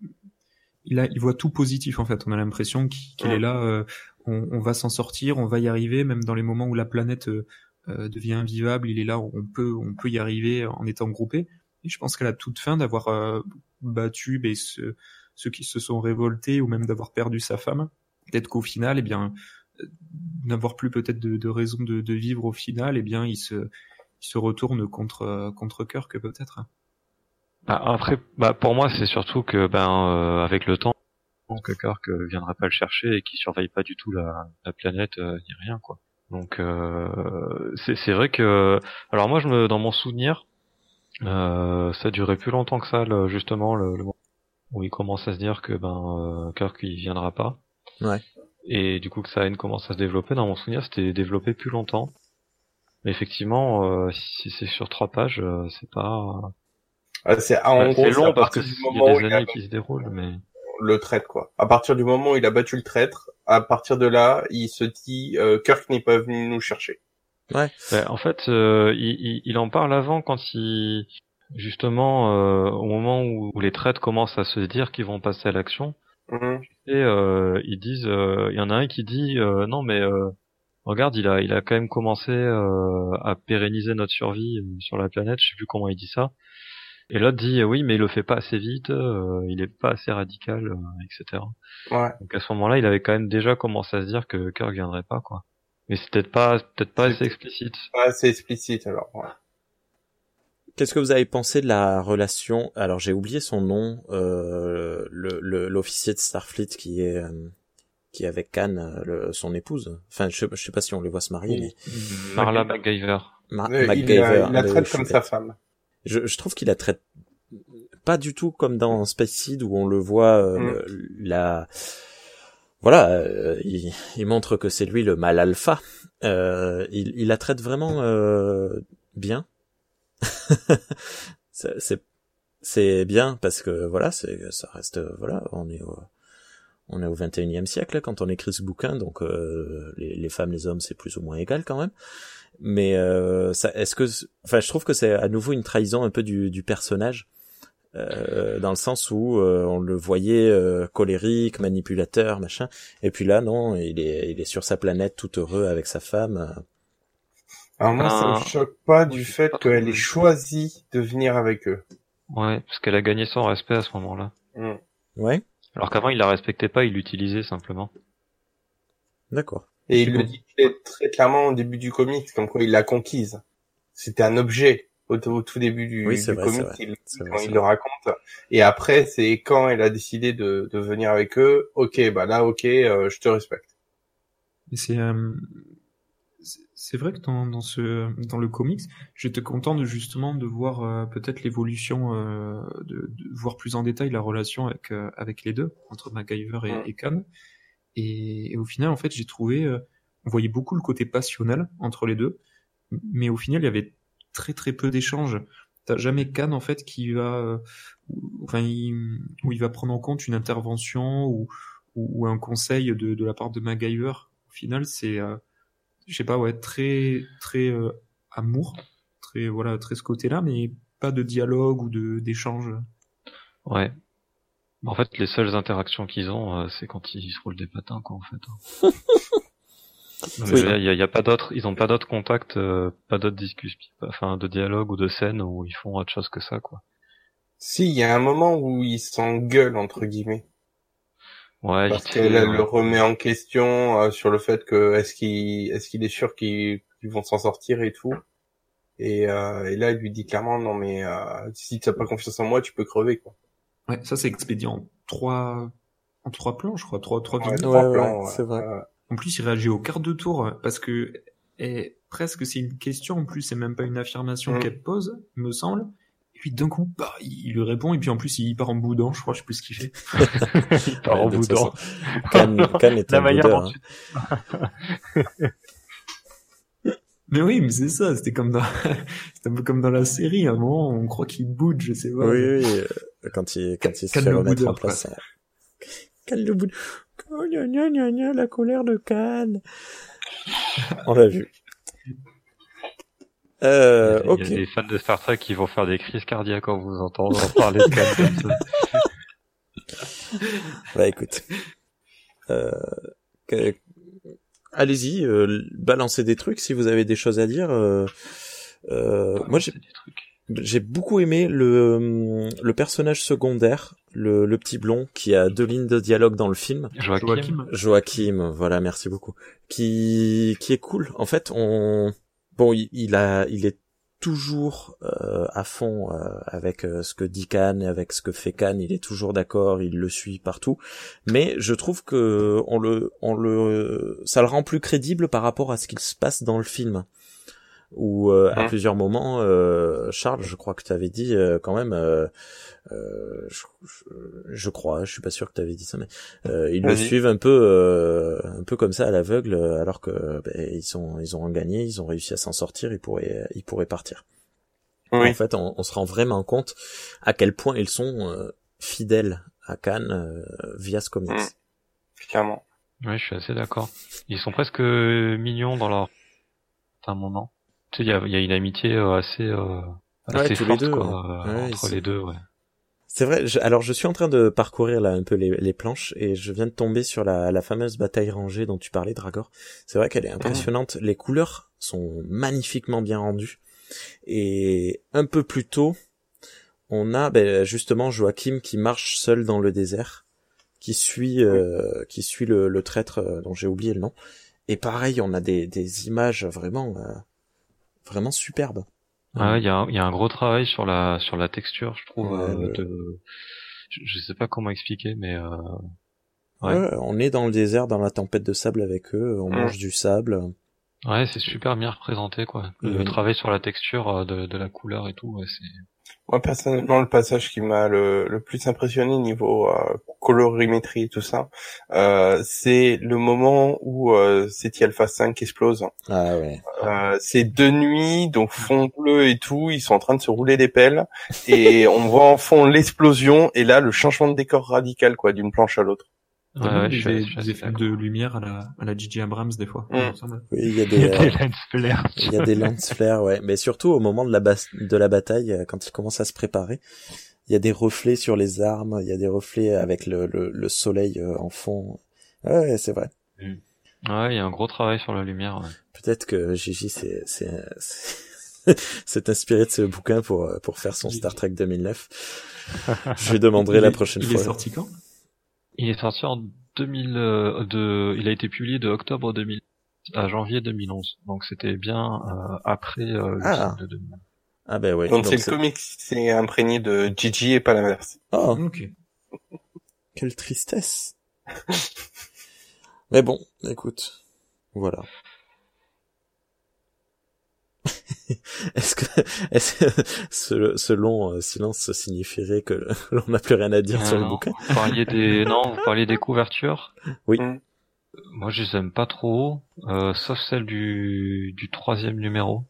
il voit tout positif en fait. On a l'impression qu'il est là, on va s'en sortir, on va y arriver, même dans les moments où la planète devient invivable, il est là, on peut y arriver en étant groupé. Et je pense qu'à la toute fin, d'avoir battu ceux qui se sont révoltés ou même d'avoir perdu sa femme, peut-être qu'au final, n'avoir plus peut-être de raison de vivre au final, il se retourne contre Kirk peut-être. Après, pour moi, c'est surtout que avec le temps, que Kirk viendra pas le chercher et qu'il surveille pas du tout la planète ni rien, quoi. Donc c'est vrai que alors moi dans mon souvenir ça durait plus longtemps que ça justement le moment où il commence à se dire que Kirk il viendra pas. Ouais. Et du coup que sa haine commence à se développer. Dans mon souvenir c'était développé plus longtemps. Mais effectivement si c'est sur 3 pages c'est pas c'est long parce que il y a des années qui se déroulent mais le traître, quoi. À partir du moment où il a battu le traître, à partir de là, il se dit Kirk n'est pas venu nous chercher. Ouais. En fait, il en parle avant quand justement au moment où les traîtres commencent à se dire qu'ils vont passer à l'action. Et ils disent, il y en a un qui dit non mais regarde, il a quand même commencé à pérenniser notre survie sur la planète. Je sais plus comment il dit ça. Et l'autre dit oui mais il le fait pas assez vite, il est pas assez radical, etc. Ouais. Donc à ce moment-là il avait quand même déjà commencé à se dire que Kirk viendrait pas, quoi. Mais c'est peut-être pas assez explicite. Pas assez explicite alors. Ouais. Qu'est-ce que vous avez pensé de la relation, alors j'ai oublié son nom, l'officier de Starfleet qui est avec Khan, son épouse. Enfin je sais pas si on les voit se marier mais Marla MacGyver. MacGyver. Il la traite comme sa femme. Je trouve qu'il la traite pas du tout comme dans Space Seed où on le voit il montre que c'est lui le mâle alpha. Il la traite vraiment bien. c'est bien parce que voilà, ça reste voilà, on est au 21e siècle quand on écrit ce bouquin, donc les femmes, les hommes, c'est plus ou moins égal quand même. Mais je trouve que c'est à nouveau une trahison un peu du personnage, dans le sens où on le voyait colérique, manipulateur, machin, et puis là non, il est sur sa planète tout heureux avec sa femme. Alors moi ça me choque pas du fait qu'elle ait choisi de venir avec eux. Ouais, parce qu'elle a gagné son respect à ce moment-là. Ouais. Alors qu'avant il la respectait pas, il l'utilisait simplement. D'accord. Et il le dit très clairement au début du comic, comme quoi il l'a conquise. C'était un objet au tout début du comic, il le raconte. Et après, c'est quand elle a décidé de venir avec eux, je te respecte. Et c'est vrai que dans le comics, j'étais content de voir peut-être l'évolution, de voir plus en détail la relation avec les deux, entre MacGyver et Khan. Et au final, en fait, j'ai trouvé, on voyait beaucoup le côté passionnel entre les deux, mais au final, il y avait très très peu d'échanges. T'as jamais Khan en fait qui va, où il va prendre en compte une intervention ou ou un conseil de la part de MacGyver. Au final, c'est, je sais pas, ouais, très très amour, très très ce côté-là, mais pas de dialogue ou d'échange. Ouais. En fait, les seules interactions qu'ils ont, c'est quand ils se roulent des patins, quoi, en fait. Oui. Il y a pas d'autres, ils ont pas d'autres contacts, pas d'autres discussions, enfin, de dialogue ou de scène où ils font autre chose que ça, quoi. Si, il y a un moment où ils s'engueulent, entre guillemets. Ouais, Parce vite qu'elle fait, le remet en question sur le fait que est-ce qu'il est sûr qu'ils vont s'en sortir et tout. Et là, elle lui dit clairement non mais si t'as pas confiance en moi, tu peux crever quoi. Ouais, ça c'est expédié en trois plans, je crois, trois Ouais, vidéos. trois plans, ouais. c'est vrai. En plus, il réagit au quart de tour parce que presque c'est une question. En plus, c'est même pas une affirmation qu'elle pose, il me semble. Et puis d'un coup, bah, il lui répond et puis en plus, il part en boudin. Je crois, je sais plus ce qu'il fait. il part en boudin. Can est un boudin. Mais oui, mais c'est ça. C'était comme c'était un peu comme dans la série. À un moment, on croit qu'il boude, je sais pas. Oui, quand il se fait remettre en place. Can le boudin. Oh, gna, gna, gna, gna, la colère de Can. On l'a vu. Il y a ok. des fans de Star Trek qui vont faire des crises cardiaques quand vous entendez parler de Can comme ça. Bah écoute. Allez-y, balancez des trucs si vous avez des choses à dire. Moi j'ai beaucoup aimé le personnage secondaire, le petit blond qui a 2 lignes de dialogue dans le film. Joachim, voilà, merci beaucoup. Qui est cool. En fait, il est toujours à fond avec ce que dit Can et avec ce que fait Can, il est toujours d'accord, il le suit partout, mais je trouve que ça le rend plus crédible par rapport à ce qu'il se passe dans le film, où à plusieurs moments Charles, je crois que tu avais dit quand même je crois, je suis pas sûr que tu avais dit ça, mais ils le suivent un peu comme ça à l'aveugle, alors que ils ont gagné, ils ont réussi à s'en sortir, ils pourraient partir. Oui. En fait, on se rend vraiment compte à quel point ils sont fidèles à Can via ce comics. Clairement. Ouais, je suis assez d'accord. Ils sont presque mignons dans leur un moment. Tu sais, il y a une amitié assez tous forte les deux, quoi, entre les deux, ouais. C'est vrai, alors je suis en train de parcourir là un peu les planches et je viens de tomber sur la fameuse bataille rangée dont tu parlais, Dragor. C'est vrai qu'elle est impressionnante, les couleurs sont magnifiquement bien rendues. Et un peu plus tôt, on a justement Joachim qui marche seul dans le désert, qui suit le traître dont j'ai oublié le nom. Et pareil, on a des images vraiment superbes. Ouais, il y a un gros travail sur la texture, je trouve. Je sais pas comment expliquer, mais ouais, on est dans le désert, dans la tempête de sable avec eux, on mange du sable. Ouais, c'est super bien représenté, quoi. Le travail sur la texture de la couleur et tout, ouais, c'est... Moi, personnellement, le passage qui m'a le plus impressionné niveau colorimétrie et tout ça, c'est le moment où Ceti Alpha 5 explose. Ah ouais. C'est de nuit, donc fond bleu et tout, ils sont en train de se rouler des pelles, et on voit en fond l'explosion, et là, le changement de décor radical, quoi, d'une planche à l'autre. Ouais, des effets de lumière à la J.J. Abrams des fois. Oui, il y a des lens flares. Il y a des lens flares, ouais. Mais surtout au moment de la bataille, quand il commence à se préparer, il y a des reflets sur les armes, il y a des reflets avec le soleil en fond. Ouais, c'est vrai. Ouais, il y a un gros travail sur la lumière. Ouais. Peut-être que Gigi s'est inspiré de ce bouquin pour faire son Star Trek 2009. Je lui demanderai la prochaine fois. Il est sorti quand ? Il est sorti en 2000, il a été publié de octobre 2000 à janvier 2011. Donc c'était bien après le film de 2000. Ah ben ouais. Donc c'est le comics, c'est imprégné de Gigi et pas l'inverse. Oh. Ok. Quelle tristesse. Mais bon, écoute, voilà. Est-ce que ce long silence signifierait que l'on n'a plus rien à dire sur le bouquin? Vous parliez des couvertures. Oui. Moi, je les aime pas trop, sauf celle du 3e numéro.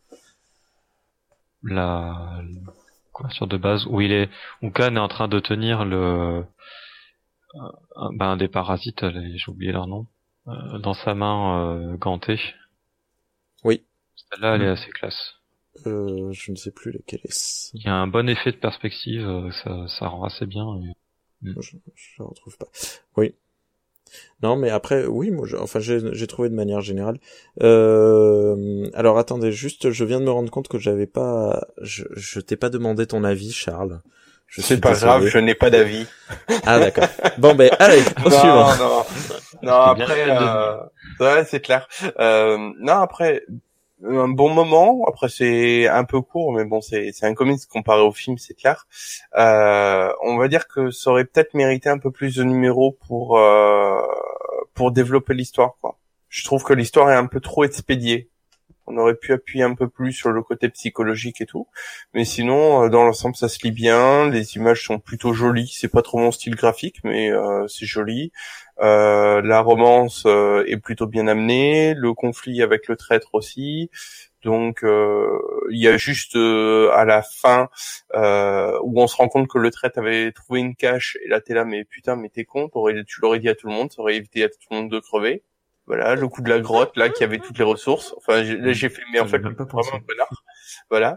La couverture de base où Can est en train de tenir un des parasites, j'ai oublié leur nom, dans sa main gantée. Oui. Celle-là, elle est assez classe. Je ne sais plus lequel est. Il y a un bon effet de perspective, ça rend assez bien. Je la retrouve pas. Oui. Non, mais après, oui, moi, j'ai trouvé de manière générale. Alors attendez, juste, je viens de me rendre compte que je t'ai pas demandé ton avis, Charles. C'est pas grave, je n'ai pas d'avis. Ah d'accord. Bon ben, allez, au suivant. Non, après, ouais, c'est clair. Non, après, un bon moment. Après, c'est un peu court, mais bon, c'est un comics comparé au film, c'est clair. On va dire que ça aurait peut-être mérité un peu plus de numéros pour développer l'histoire, quoi. Je trouve que l'histoire est un peu trop expédiée. On aurait pu appuyer un peu plus sur le côté psychologique et tout. Mais sinon, dans l'ensemble, ça se lit bien. Les images sont plutôt jolies. C'est pas trop mon style graphique, mais c'est joli. La romance est plutôt bien amenée. Le conflit avec le traître aussi. Donc, il y a juste à la fin où on se rend compte que le traître avait trouvé une cache. Et là, t'es là, mais putain, mais t'es con. Tu l'aurais dit à tout le monde. Ça aurait évité à tout le monde de crever. Voilà, le coup de la grotte, là, qui avait toutes les ressources. Enfin, j'ai fait, mais en fait, vraiment un connard. Voilà.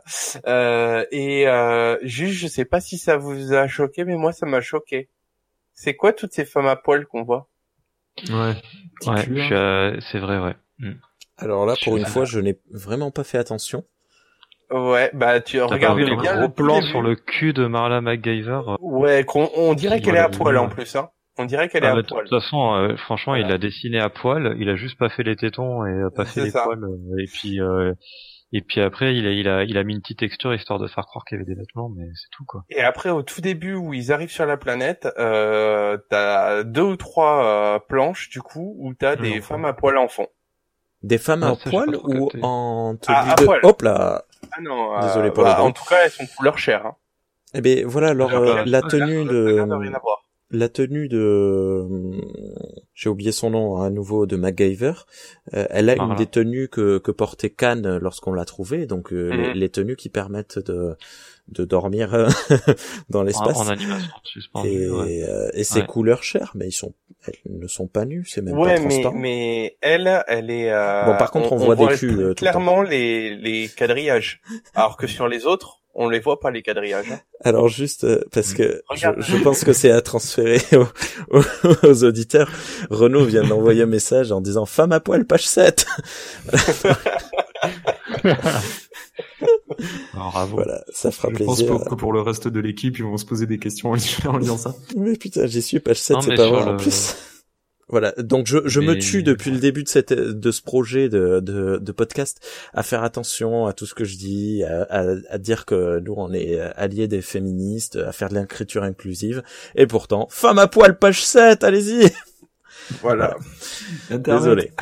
Juste, je sais pas si ça vous a choqué, mais moi, ça m'a choqué. C'est quoi toutes ces femmes à poil qu'on voit? Ouais, c'est vrai, ouais. Alors là, pour une fois, je n'ai vraiment pas fait attention. Ouais, bah, tu regardes bien le gros plan sur le cul de Marla McGyver. Ouais, on dirait qu'elle est à poil, en plus, hein. On dirait qu'elle est à poil. De toute façon, franchement, voilà. Il l'a dessiné à poil. Il a juste pas fait les tétons et pas fait les poils. Et puis après, il a mis une petite texture histoire de faire croire qu'il y avait des vêtements, mais c'est tout, quoi. Et après, au tout début où ils arrivent sur la planète, t'as 2 ou 3 planches, du coup, où t'as des femmes à poil en fond. Des femmes à poil ou en tenue à de... poil. Hop là. Ah non. Désolé pour le bruit. En tout cas, elles sont couleur chair. Hein. Eh ben voilà, alors la tenue de j'ai oublié son nom à nouveau, de MacGyver. Elle a une des tenues que portait Khan lorsqu'on l'a trouvée, donc les tenues qui permettent de dormir dans l'espace. En animation suspendue. Et ces couleurs chair, mais elles ne sont pas nues, c'est même pas transparent. mais elle est. Bon, par contre, on voit des culs. Clairement les quadrillages, alors que sur les autres. On les voit pas, les quadrillages. Alors juste parce que je pense que c'est à transférer aux auditeurs. Renaud vient d'envoyer un message en disant femme à poil page 7. Bravo. Voilà, ça fera plaisir. Je pense que pour le reste de l'équipe, ils vont se poser des questions en lisant ça. Mais putain, j'y suis page 7, c'est pas vrai en plus. Voilà, donc je me tue depuis le début de ce projet de podcast à faire attention à tout ce que je dis, à dire que nous on est alliés des féministes, à faire de l'écriture inclusive, et pourtant, femme à poil page 7, allez-y. Voilà. Désolé.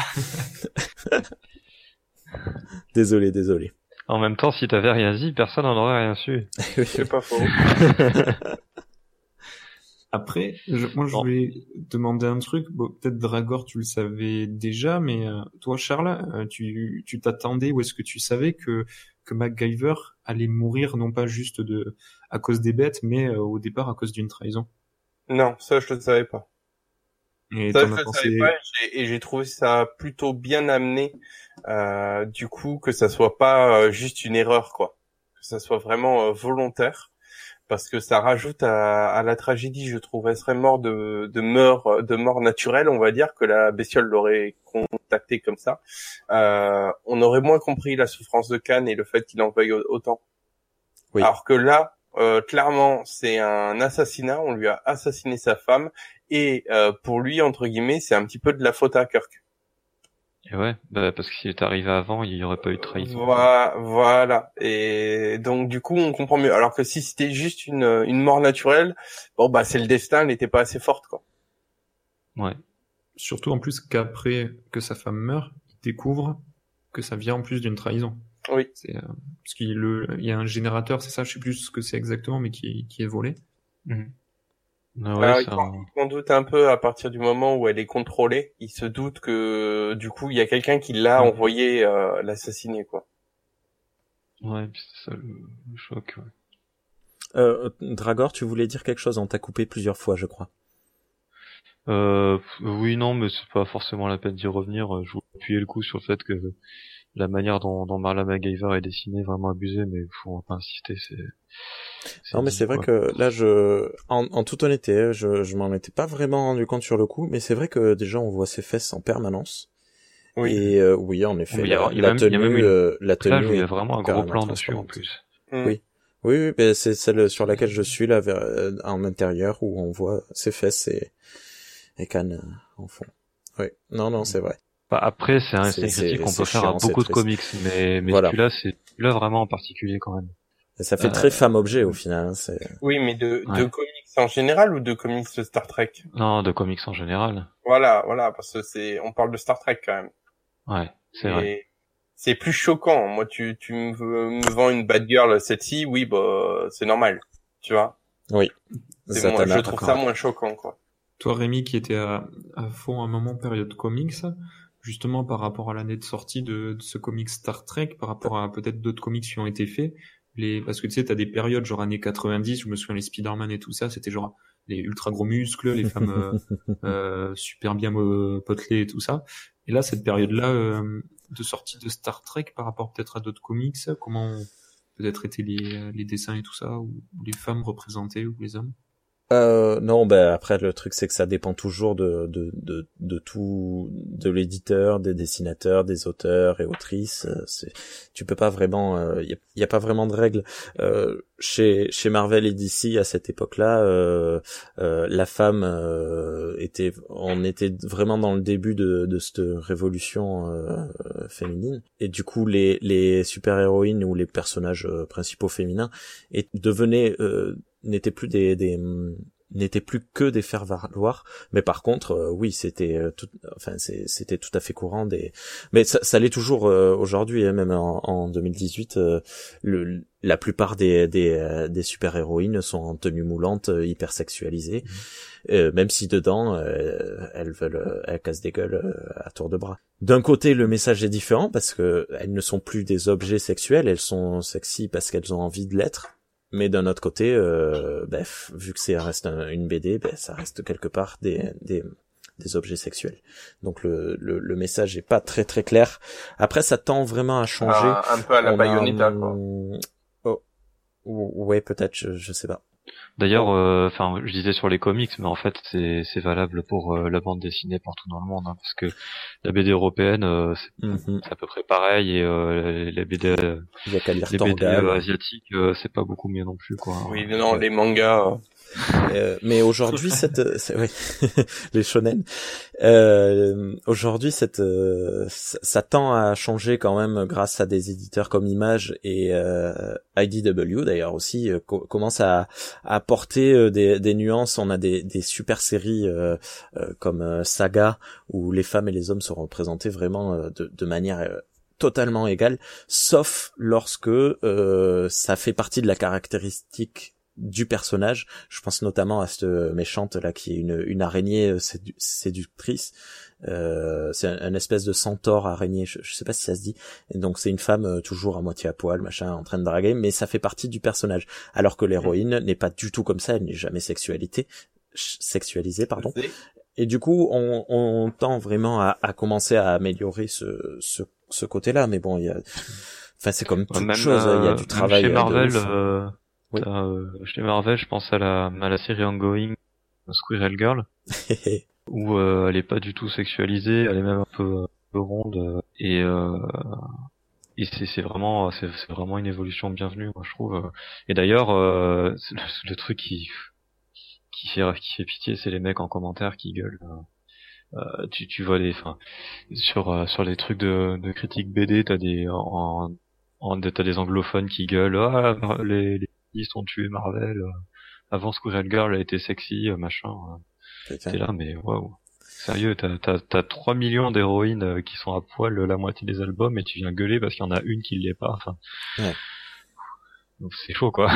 Désolé. En même temps, si t'avais rien dit, personne n'en aurait rien su. C'est pas faux. Après, je voulais demander un truc. Bon, peut-être Dragor, tu le savais déjà, mais toi, Charles, tu t'attendais, ou est-ce que tu savais que MacGyver allait mourir, non pas juste à cause des bêtes, mais au départ à cause d'une trahison? Non, ça je le savais pas. Et ça je le savais pas, et j'ai trouvé ça plutôt bien amené, du coup, que ça soit pas juste une erreur, quoi. Que ça soit vraiment volontaire. Parce que ça rajoute à la tragédie, je trouve. Elle serait morte de mort naturelle, on va dire, que la bestiole l'aurait contacté comme ça. On aurait moins compris la souffrance de Khan et le fait qu'il en veuille autant. Oui. Alors que là, clairement, c'est un assassinat. On lui a assassiné sa femme. Et pour lui, entre guillemets, c'est un petit peu de la faute à Kirk. Et ouais, parce que s'il est arrivé avant, il n'y aurait pas eu de trahison. Voilà. Et donc du coup, on comprend mieux. Alors que si c'était juste une mort naturelle, bon bah c'est le destin, elle n'était pas assez forte, quoi. Ouais. Surtout en plus qu'après que sa femme meurt, il découvre que ça vient en plus d'une trahison. Oui. C'est parce qu'il y a un générateur, c'est ça, je sais plus ce que c'est exactement, mais qui est volé. Mm-hmm. Ouais, il doute un peu à partir du moment où elle est contrôlée. Il se doute que du coup il y a quelqu'un qui l'a envoyé l'assassiner, quoi. Ouais, puis c'est ça le choc. Ouais. Dragor, tu voulais dire quelque chose? On t'a coupé plusieurs fois, je crois. Oui, non, mais c'est pas forcément la peine d'y revenir. Je vous appuyer le coup sur le fait que la manière dont Marla McGyver est dessinée est vraiment abusée, mais on va pas insister, Non, mais c'est vrai que là, en toute honnêteté, je m'en étais pas vraiment rendu compte sur le coup, mais c'est vrai que déjà on voit ses fesses en permanence. Oui. Et oui, en effet, la tenue, il y a vraiment un gros plan dessus en plus. Oui, mais c'est celle sur laquelle je suis là, en intérieur, où on voit ses fesses et Khan en fond. Oui, non, c'est vrai. Bah, après, c'est une critique qu'on peut faire à beaucoup de comics, mais voilà. celui-là vraiment en particulier quand même. Et ça fait très femme-objet au final. Hein, oui, mais de comics en général ou de comics de Star Trek? Non, de comics en général. Voilà, parce que on parle de Star Trek quand même. Ouais, c'est vrai. C'est plus choquant. Moi, tu me vends une bad girl sexy, oui, bah, c'est normal. Tu vois? Oui. Je trouve ça moins choquant, quoi. Toi, Rémi, qui était à fond à un moment période comics, justement par rapport à l'année de sortie de ce comic Star Trek, par rapport à peut-être d'autres comics qui ont été faits, parce que tu sais, t'as des périodes genre années 90, je me souviens les Spider-Man et tout ça, c'était genre les ultra gros muscles, les femmes super bien potelées et tout ça. Et là, cette période-là de sortie de Star Trek par rapport peut-être à d'autres comics, comment peut-être étaient les dessins et tout ça, ou les femmes représentées ou les hommes? Non, après le truc c'est que ça dépend toujours de tout, de l'éditeur, des dessinateurs, des auteurs et autrices. Tu peux pas vraiment, y a pas vraiment de règles. Chez Marvel et DC à cette époque-là, la femme on était vraiment dans le début de cette révolution féminine, et du coup les super-héroïnes ou les personnages principaux féminins n'étaient plus n'étaient plus que des faire-valoir, mais par contre oui, c'était c'était tout à fait courant mais ça l'est toujours aujourd'hui, hein, même en 2018, la plupart des super-héroïnes sont en tenue moulante, hyper sexualisées, même si dedans elles cassent des gueules à tour de bras. D'un côté, le message est différent parce que elles ne sont plus des objets sexuels, elles sont sexy parce qu'elles ont envie de l'être. Mais d'un autre côté, vu que ça reste une BD, ça reste quelque part des objets sexuels. Donc le message est pas très très clair. Après, ça tend vraiment à changer. Un peu à la Bayonetta, quoi. Ouais, peut-être, je sais pas. D'ailleurs, je disais sur les comics, mais en fait, c'est valable pour la bande dessinée partout dans le monde, hein, parce que la BD européenne, c'est à peu près pareil, et les BD, asiatiques, c'est pas beaucoup mieux non plus, quoi. Oui, non, les mangas. Mais aujourd'hui, les shonen, aujourd'hui, ça tend à changer quand même grâce à des éditeurs comme Image et IDW d'ailleurs aussi commence à apporter des nuances. On a des super séries comme Saga où les femmes et les hommes sont représentés vraiment de manière totalement égale, sauf lorsque ça fait partie de la caractéristique du personnage. Je pense notamment à cette méchante là qui est une araignée séductrice. C'est un espèce de centaure araignée, je sais pas si ça se dit. Et donc c'est une femme toujours à moitié à poil, machin, en train de draguer, mais ça fait partie du personnage. Alors que l'héroïne n'est pas du tout comme ça, elle n'est jamais sexualisée, pardon. Et du coup, on tend vraiment à commencer à améliorer ce côté-là, mais bon, c'est comme toute chose, il y a du travail. Chez Marvel, chez Marvel, je pense à la série ongoing Squirrel Girl, où elle est pas du tout sexualisée, elle est même un peu ronde, et c'est vraiment une évolution bienvenue, moi je trouve. Et d'ailleurs, le truc qui fait pitié, c'est les mecs en commentaire qui gueulent. Tu vois sur les trucs de critique BD, t'as des anglophones qui gueulent, les ils ont tué Marvel, avant Squirrel Girl a été sexy, machin. T'es là, mais waouh. Sérieux, t'as 3 millions d'héroïnes qui sont à poil la moitié des albums, et tu viens gueuler parce qu'il y en a une qui l'est pas, enfin. Ouais. Donc c'est chaud, quoi.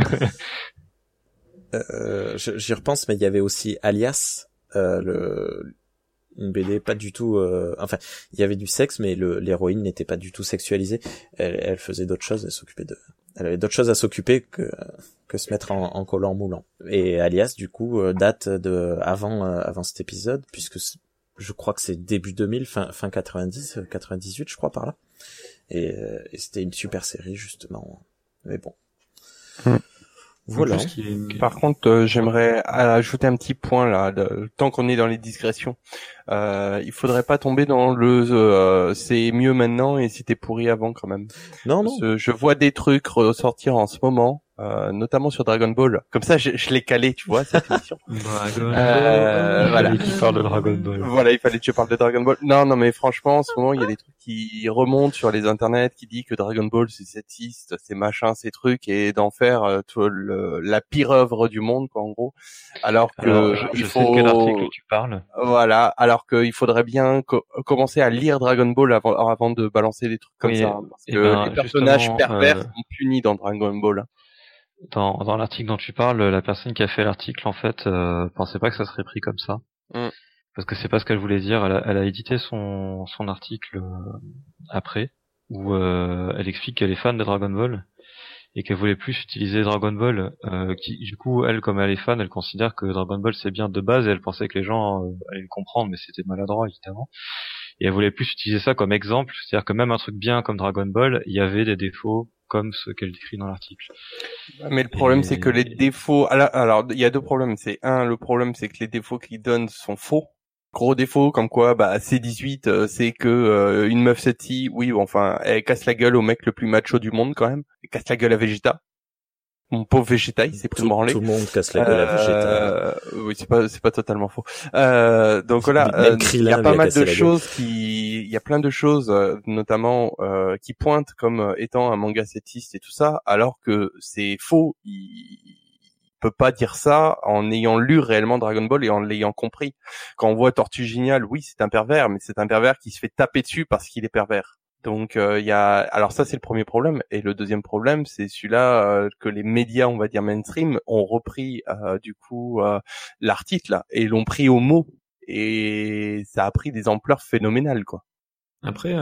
J'y repense, mais il y avait aussi Alias, une BD pas du tout, il y avait du sexe, mais l'héroïne n'était pas du tout sexualisée. Elle faisait d'autres choses, elle s'occupait Elle avait d'autres choses à s'occuper que se mettre en collant moulant. Et Alias, du coup, date de avant cet épisode, puisque je crois que c'est début 2000, fin 90, 98, je crois, par là. Et c'était une super série, justement. Mais bon. Voilà. Par contre, j'aimerais ajouter un petit point là, tant qu'on est dans les digressions. Il faudrait pas tomber dans le c'est mieux maintenant et c'était pourri avant quand même. Non. Je vois des trucs ressortir en ce moment, notamment sur Dragon Ball. Comme ça, je l'ai calé, tu vois, cette émission. Dragon Ball. Voilà. Qui parle de Dragon Ball. Voilà, il fallait que je parle de Dragon Ball. Non, mais franchement, en ce moment, il y a des trucs qui remontent sur les internets, qui dit que Dragon Ball c'est sexiste, c'est machin, ces trucs, et d'en faire la pire œuvre du monde, quoi, en gros. Alors que je sais de quel article tu parles. Voilà, alors qu'il faudrait bien commencer à lire Dragon Ball avant de balancer des trucs comme ça, hein, parce que les personnages pervers sont punis dans Dragon Ball. Dans l'article dont tu parles, la personne qui a fait l'article, en fait, pensait pas que ça serait pris comme ça. Parce que c'est pas ce qu'elle voulait dire. Elle a édité son article après, où elle explique qu'elle est fan de Dragon Ball et qu'elle voulait plus utiliser Dragon Ball. Du coup, elle, comme elle est fan, elle considère que Dragon Ball c'est bien de base et elle pensait que les gens allaient le comprendre, mais c'était maladroit évidemment. Et elle voulait plus utiliser ça comme exemple, c'est-à-dire que même un truc bien comme Dragon Ball, il y avait des défauts comme ceux qu'elle décrit dans l'article. Mais le problème, c'est que les défauts... Alors, il y a deux problèmes. Le problème, c'est que les défauts qu'ils donnent sont faux. Gros défaut, comme quoi, C18, c'est que une meuf sexy, oui, enfin, elle casse la gueule au mec le plus macho du monde, quand même. Elle casse la gueule à Vegeta. Mon pauvre Vegeta, il s'est pris branlé. Tout le monde casse la gueule à Vegeta. Oui, c'est pas totalement faux. Donc voilà, il y a pas mal de choses il y a plein de choses, notamment, qui pointent comme étant un manga sexiste et tout ça, alors que c'est faux. Il peut pas dire ça en ayant lu réellement Dragon Ball et en l'ayant compris. Quand on voit Tortue Géniale, oui, c'est un pervers, mais c'est un pervers qui se fait taper dessus parce qu'il est pervers. Donc alors ça c'est le premier problème, et le deuxième problème c'est celui-là que les médias, on va dire mainstream, ont repris du coup l'article là et l'ont pris au mot, et ça a pris des ampleurs phénoménales, quoi. Après,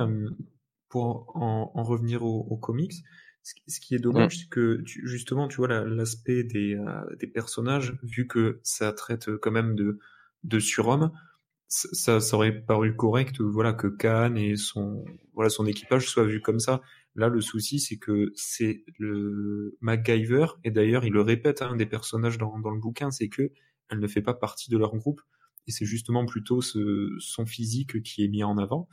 pour en revenir aux comics, ce qui est dommage, c'est que justement, tu vois, l'aspect des personnages, vu que ça traite quand même de surhommes, ça aurait paru correct, voilà, que Khan et son équipage soient vus comme ça. Là, le souci, c'est que c'est le MacGyver, et d'ailleurs, il le répète, des personnages dans le bouquin, c'est que elle ne fait pas partie de leur groupe, et c'est justement plutôt son physique qui est mis en avant.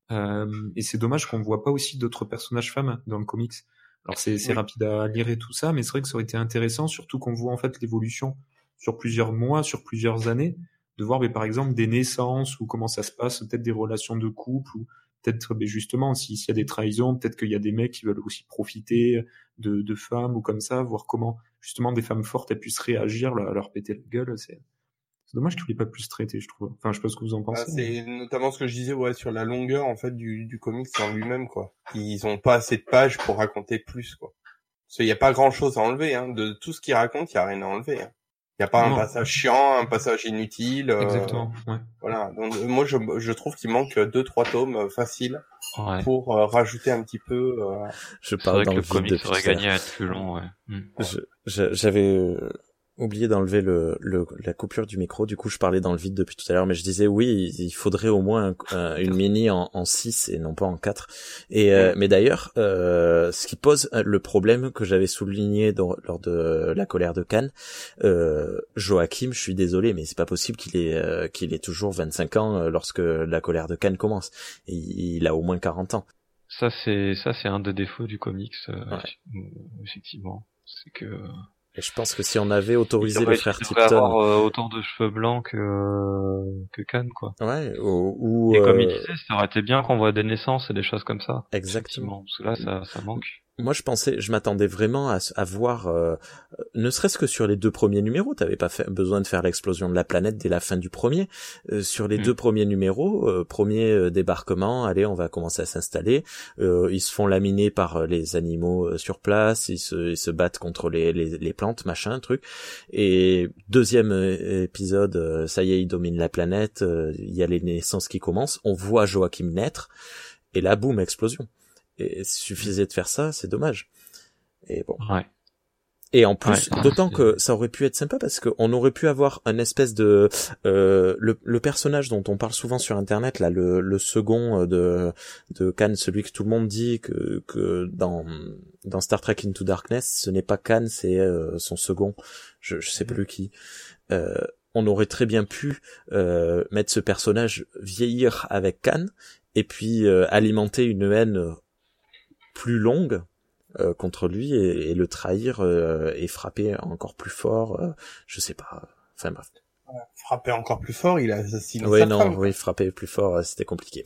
Et c'est dommage qu'on voit pas aussi d'autres personnages femmes dans le comics. Alors c'est rapide à lire et tout ça, mais c'est vrai que ça aurait été intéressant, surtout qu'on voit en fait l'évolution sur plusieurs mois, sur plusieurs années, de voir par exemple des naissances ou comment ça se passe, peut-être des relations de couple, ou peut-être justement s'il y a des trahisons, peut-être qu'il y a des mecs qui veulent aussi profiter de femmes ou comme ça, voir comment justement des femmes fortes elles puissent réagir, leur péter la gueule. C'est dommage qu'il n'ait pas plus traité, je trouve. Enfin, je sais pas ce que vous en pensez. C'est notamment ce que je disais, sur la longueur, en fait, du comics en lui-même, quoi. Ils ont pas assez de pages pour raconter plus, quoi. Parce qu'il y a pas grand chose à enlever, De tout ce qu'ils racontent, il y a rien à enlever, Il y a pas un passage chiant, un passage inutile. Exactement, ouais. Voilà. Donc, moi, je trouve qu'il manque 2-3 tomes faciles pour rajouter un petit peu, Je parle dans le comics aurait gagné à être plus long, ouais. J'avais oublié d'enlever la coupure du micro, du coup je parlais dans le vide depuis tout à l'heure, mais je disais oui, il faudrait au moins une mini en 6 et non pas en 4. Et mais d'ailleurs, ce qui pose le problème que j'avais souligné lors de la colère de Khan, Joachim, je suis désolé, mais c'est pas possible qu'il ait toujours 25 ans lorsque la colère de Khan commence. Il a au moins 40 ans. Ça c'est un des défauts du comics, effectivement. C'est que et je pense que si on avait autorisé les frères Tipton, avoir autant de cheveux blancs que Khan, quoi. Ouais. Et comme il disait, ça aurait été bien qu'on voit des naissances et des choses comme ça. Exactement. Parce que là, ça manque. Moi, je m'attendais vraiment à voir, ne serait-ce que sur les 2 premiers numéros, t'avais pas besoin de faire l'explosion de la planète dès la fin du premier. Sur les 2 premiers numéros, premier débarquement, allez, on va commencer à s'installer. Ils se font laminer par les animaux sur place, ils se battent contre les plantes, machin, truc. Et deuxième épisode, ça y est, ils dominent la planète. Il y a les naissances qui commencent. On voit Joachim naître, et là, boum, explosion. Et suffisait de faire ça, c'est dommage. Et bon. Ouais. Et en plus, Ouais, d'autant c'est- que ça aurait pu être sympa parce qu'on aurait pu avoir un espèce de le personnage dont on parle souvent sur internet là, le second de Khan, celui que tout le monde dit que dans Star Trek Into Darkness, ce n'est pas Khan, c'est son second, je sais plus qui. On aurait très bien pu mettre ce personnage vieillir avec Khan et puis alimenter une haine plus longue contre lui et le trahir et frapper encore plus fort, je sais pas. Enfin bref. Frapper encore plus fort, il a assassiné Oui, sa non, femme. oui, frapper plus fort, c'était compliqué.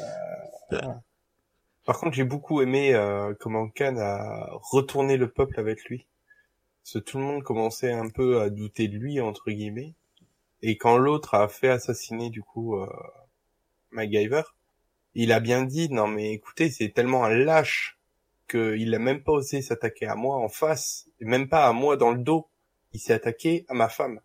Par contre, j'ai beaucoup aimé comment Khan a retourné le peuple avec lui. Parce que tout le monde commençait un peu à douter de lui, entre guillemets. Et quand l'autre a fait assassiner, du coup, MacGyver, il a bien dit, non mais écoutez, c'est tellement un lâche qu'il a même pas osé s'attaquer à moi en face, et même pas à moi dans le dos. Il s'est attaqué à ma femme.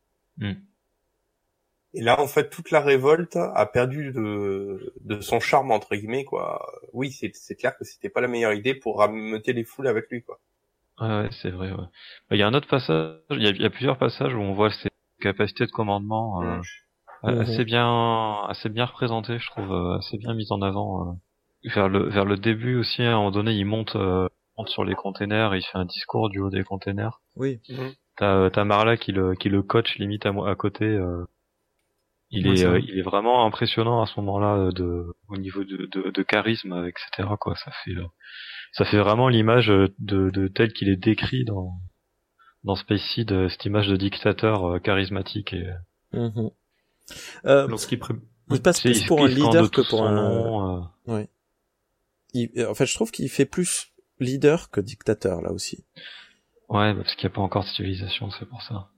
Et là, en fait, toute la révolte a perdu de son charme, entre guillemets, quoi. Oui, c'est clair que c'était pas la meilleure idée pour rameuter les foules avec lui, quoi. Ouais, c'est vrai, ouais. Il y a un autre passage, il y a plusieurs passages où on voit ses capacités de commandement assez bien représentées, je trouve, assez bien mises en avant. Vers le début aussi, à un moment donné, il monte sur les containers, et il fait un discours du haut des containers. Oui. T'as Marla qui le coach limite à côté. Il est vraiment impressionnant à ce moment-là au niveau de charisme, etc. quoi. Ça fait vraiment l'image de tel qu'il est décrit dans Space Seed, cette image de dictateur charismatique et Lorsqu'il il passe plus pour un leader que pour un. Ouais. En fait, je trouve qu'il fait plus leader que dictateur là aussi. Ouais, parce qu'il n'y a pas encore de civilisation, c'est pour ça.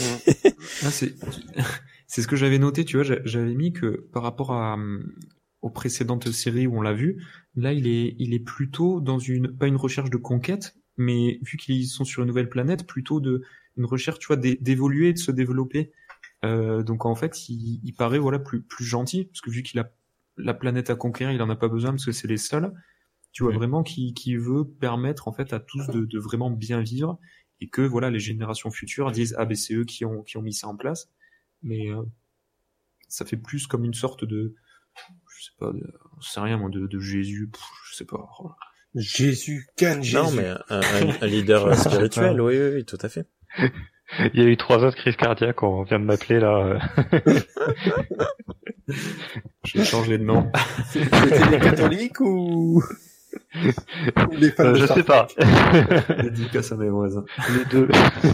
C'est ce que j'avais noté, tu vois, j'avais mis que par rapport aux précédentes séries où on l'a vu, là il est plutôt dans pas une recherche de conquête, mais vu qu'ils sont sur une nouvelle planète, plutôt une recherche, tu vois, d'évoluer, de se développer. Donc en fait, il paraît voilà plus gentil, parce que vu qu'il a la planète à conquérir, il en a pas besoin parce que c'est les seuls. Tu vois vraiment qui veut permettre en fait à tous de vraiment bien vivre, et que voilà les générations futures disent ah ben c'est eux qui ont mis ça en place. Mais ça fait plus comme une sorte de, je sais pas, c'est rien moi, de Jésus, je sais pas. Jésus, Khan Jésus. Non, mais un leader spirituel, oui, tout à fait. Il y a eu 3 autres crises cardiaques, on vient de m'appeler là. Je vais changer de nom. C'était les catholiques ou les fans de je Star sais pas. Dédicace à mes voisins. Les deux.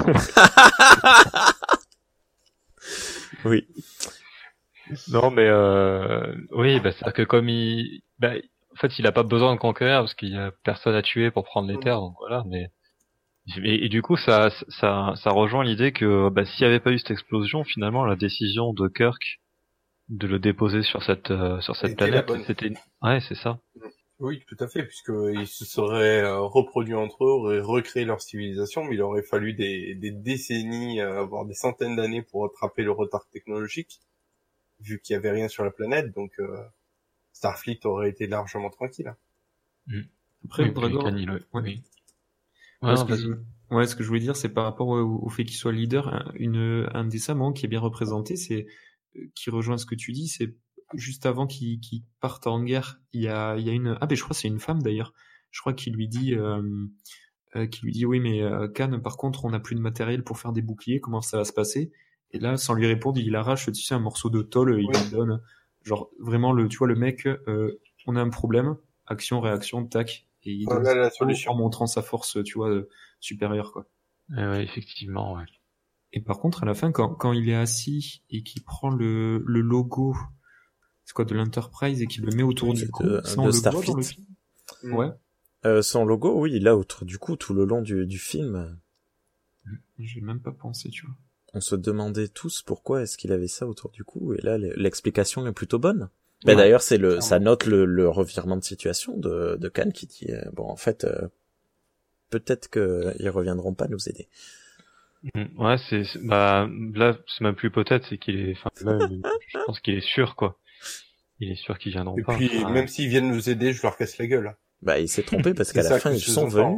Oui. Non, mais oui, c'est-à-dire que comme en fait, il a pas besoin de conquérir parce qu'il y a personne à tuer pour prendre les terres, donc voilà. Et du coup, ça rejoint l'idée que s'il y avait pas eu cette explosion, finalement, la décision de Kirk de le déposer sur cette planète, c'était ouais, c'est ça. Oui, tout à fait, puisqu'ils se seraient reproduits entre eux, auraient recréé leur civilisation, mais il aurait fallu des décennies, voire des centaines d'années pour rattraper le retard technologique, vu qu'il y avait rien sur la planète, donc Starfleet aurait été largement tranquille. Après, oui, Dragor, oui. ce que je voulais dire, c'est par rapport au fait qu'il soit leader, un des savants qui est bien représenté, c'est qui rejoint ce que tu dis, c'est juste avant qu'il parte en guerre, il y a une je crois que c'est une femme d'ailleurs, je crois qu'il lui dit oui mais Khan, par contre on n'a plus de matériel pour faire des boucliers, comment ça va se passer? Et là sans lui répondre il arrache, tu sais, un morceau de tôle, il lui donne, genre vraiment tu vois le mec, on a un problème, action réaction tac, et il donne la solution en montrant sa force, tu vois, supérieure quoi. Ouais, effectivement, ouais. Et par contre à la fin quand il est assis et qu'il prend le logo, c'est quoi, de l'Enterprise, et qu'il le met autour du cou, ça on le voit dans le film. Ouais. Son logo, oui, il a autour du cou tout le long du film. J'ai même pas pensé, tu vois. On se demandait tous pourquoi est-ce qu'il avait ça autour du cou, et là l'explication est plutôt bonne. Mais d'ailleurs ça note le revirement de situation de Khan qui dit bon en fait peut-être que ils reviendront pas nous aider. Ouais, là c'est même plus peut-être, c'est qu'il est, là, je pense qu'il est sûr quoi. Il est sûr qu'ils viendront pas. Et puis même s'ils viennent nous aider, je leur casse la gueule. Il s'est trompé parce qu'à la fin ils sont venus.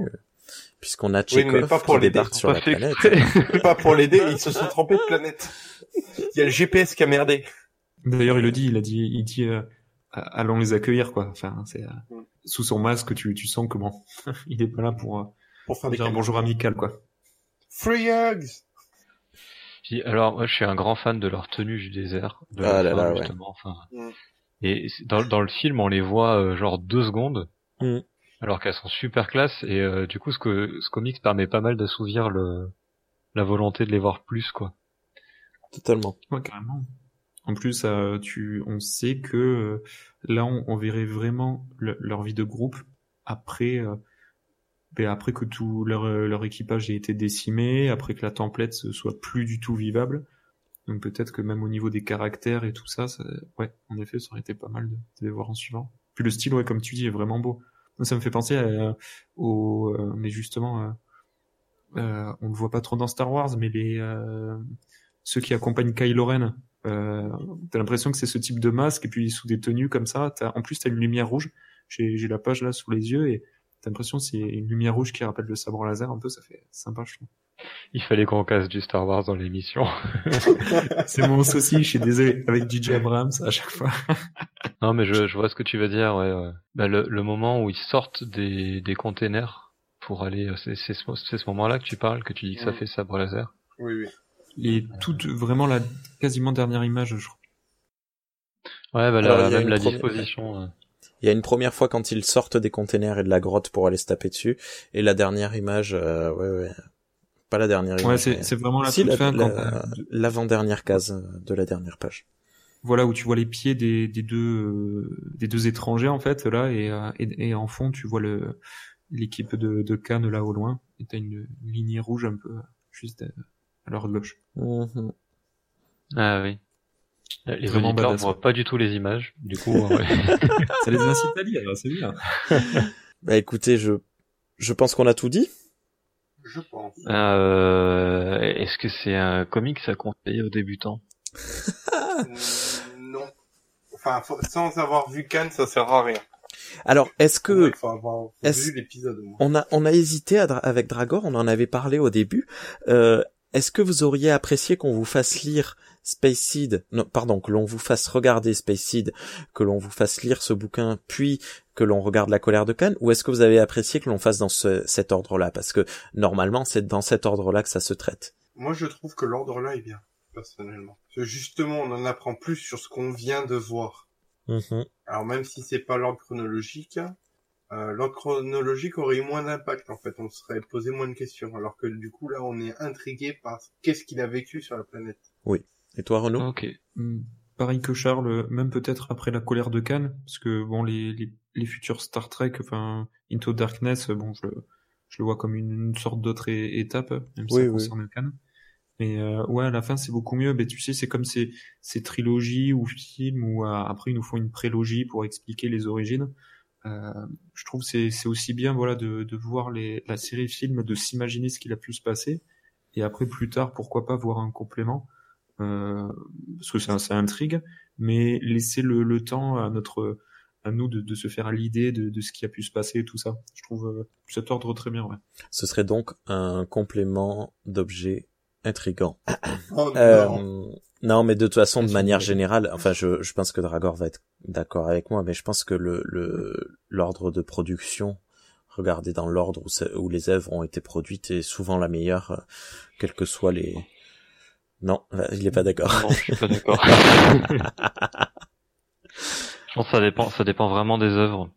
puisqu'on a Oui, mais Chekhov pas pour qui les débarque dés. sur la planète. Pas pour l'aider, ils se sont trompés de planète. Il y a le GPS qui a merdé. D'ailleurs, il dit, allons les accueillir, quoi. Enfin, c'est, sous son masque, tu sens que bon, il est pas là pour faire des dire un bonjour amical, quoi. Free hugs! Alors, moi, je suis un grand fan de leur tenue du désert, de Ah la là fin, là, ouais. justement. Enfin, Mm. et dans le film, on les voit genre 2 secondes, Mm. alors qu'elles sont super classe. Et du coup, ce comics permet pas mal d'assouvir la volonté de les voir plus, quoi. Totalement. Ouais, carrément. En plus, on sait que là, on verrait vraiment leur vie de groupe après, après que tout leur équipage ait été décimé, après que la template soit plus du tout vivable. Donc peut-être que même au niveau des caractères et tout ça, ouais, en effet, ça aurait été pas mal de les voir en suivant. Puis le style, ouais, comme tu dis, est vraiment beau. Ça me fait penser mais justement, on le voit pas trop dans Star Wars, mais ceux qui accompagnent Kylo Ren, t'as l'impression que c'est ce type de masque, et puis sous des tenues comme ça, en plus t'as une lumière rouge. J'ai la page là sous les yeux, et t'as l'impression que c'est une lumière rouge qui rappelle le sabre laser un peu, ça fait sympa, je trouve. Il fallait qu'on casse du Star Wars dans l'émission. C'est mon souci, je suis désolé, avec DJ Abrams à chaque fois. Non, mais je vois ce que tu veux dire, ouais. Bah, le moment où ils sortent des containers pour aller, c'est ce moment-là que tu parles, que tu dis que ça fait sabre laser. Oui, oui. Et vraiment la quasiment dernière image, je crois. Ouais, bah Alors, même la disposition. Il y a une première fois quand ils sortent des containers et de la grotte pour aller se taper dessus, et la dernière image, ouais. Pas la dernière image. Ouais, c'est vraiment la toute fin. L'avant-dernière case de la dernière page. Voilà, où tu vois les pieds des deux étrangers, en fait, là, et en fond, tu vois l'équipe de Cannes, là, au loin, et t'as une lignée rouge un peu, juste à leur gauche. Mm-hmm. Ah oui. Les Vraiment auditeurs badass, voient pas du tout les images, du coup. Ouais. Ça les incite à lire, c'est bien. Bah écoutez, je pense qu'on a tout dit. Je pense. Est-ce que c'est un comics à conseiller aux débutants? Non. Enfin, sans avoir vu Cannes, ça sert à rien. Alors, est-ce que... Il faut avoir vu l'épisode au moins. On a hésité avec Dragor, on en avait parlé au début. Est-ce que vous auriez apprécié qu'on vous fasse lire Space Seed, que l'on vous fasse regarder Space Seed, que l'on vous fasse lire ce bouquin, puis que l'on regarde La colère de Cannes, ou est-ce que vous avez apprécié que l'on fasse dans cet ordre-là? Parce que normalement, c'est dans cet ordre-là que ça se traite. Moi, je trouve que l'ordre-là est bien, personnellement. Parce que justement, on en apprend plus sur ce qu'on vient de voir. Mm-hmm. Alors, même si c'est pas l'ordre chronologique, l'ordre chronologique aurait eu moins d'impact, en fait. On se serait posé moins de questions. Alors que du coup, là, on est intrigué par qu'est-ce qu'il a vécu sur la planète. Oui. Et toi, Renaud? Ok. Pareil que Charles, même peut-être après La colère de Cannes, parce que bon, les futurs Star Trek, enfin, Into Darkness, bon, je le vois comme une sorte d'autre étape, même si ça concerne Cannes. Mais ouais, à la fin, c'est beaucoup mieux. Mais tu sais, c'est comme ces trilogies ou films où après ils nous font une prélogie pour expliquer les origines. Je trouve que c'est aussi bien, voilà, de voir la série film, de s'imaginer ce qu'il a pu se passer, et après plus tard, pourquoi pas voir un complément, parce que ça intrigue, mais laisser le temps à nous de se faire à l'idée de ce qui a pu se passer et tout ça. Je trouve cet ordre très bien, ouais. Ce serait donc un complément d'objet intrigant. Oh, non. Non, mais de toute façon, de manière générale, enfin, je pense que Dragor va être d'accord avec moi, mais je pense que l'ordre de production, regardez dans l'ordre où les œuvres ont été produites, est souvent la meilleure, quels que soient les... Non, il est pas d'accord. Non, je suis pas d'accord. Je pense que ça dépend vraiment des œuvres.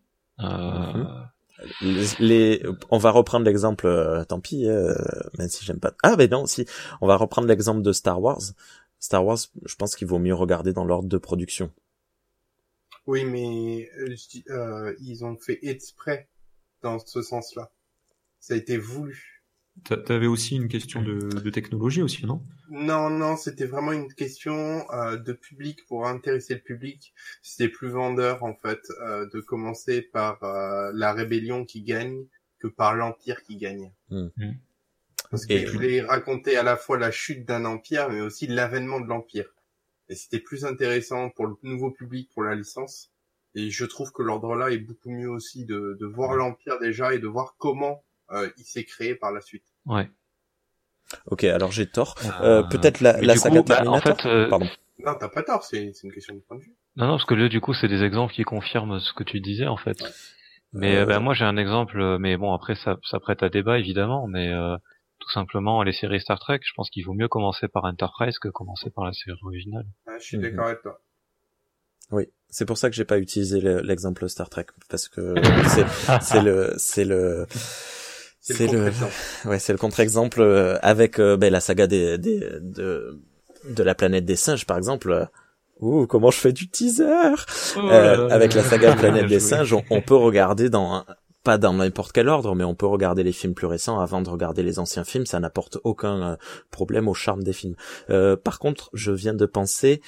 On va reprendre l'exemple, tant pis, même si j'aime pas. Ah, mais non, si. On va reprendre l'exemple de Star Wars. Star Wars, je pense qu'il vaut mieux regarder dans l'ordre de production. Oui, mais ils ont fait exprès dans ce sens-là. Ça a été voulu. T'avais aussi une question de technologie aussi, non? Non, c'était vraiment une question de public, pour intéresser le public. C'était plus vendeur, en fait, de commencer par la rébellion qui gagne que par l'empire qui gagne. Parce qu'il voulait raconter à la fois la chute d'un empire, mais aussi l'avènement de l'empire. Et c'était plus intéressant pour le nouveau public, pour la licence. Et je trouve que l'ordre-là est beaucoup mieux aussi de voir l'empire déjà et de voir comment il s'est créé par la suite. Ouais. Ok, alors j'ai tort. Peut-être la saga Terminator. En fait, Pardon. Non, t'as pas tort, c'est une question de point de vue. Non, parce que là, du coup, c'est des exemples qui confirment ce que tu disais, en fait. Ouais. Mais moi, j'ai un exemple, mais bon, après, ça prête à débat, évidemment, mais tout simplement, les séries Star Trek, je pense qu'il vaut mieux commencer par Enterprise que commencer par la série originale. Je suis d'accord avec toi. Oui, c'est pour ça que j'ai pas utilisé l'exemple Star Trek, parce que c'est le contre-exemple avec la saga de la planète des singes, par exemple. Comment je fais du teaser avec la saga Planète des singes, on peut regarder pas dans n'importe quel ordre, mais on peut regarder les films plus récents avant de regarder les anciens films, ça n'apporte aucun problème au charme des films. Par contre, je viens de penser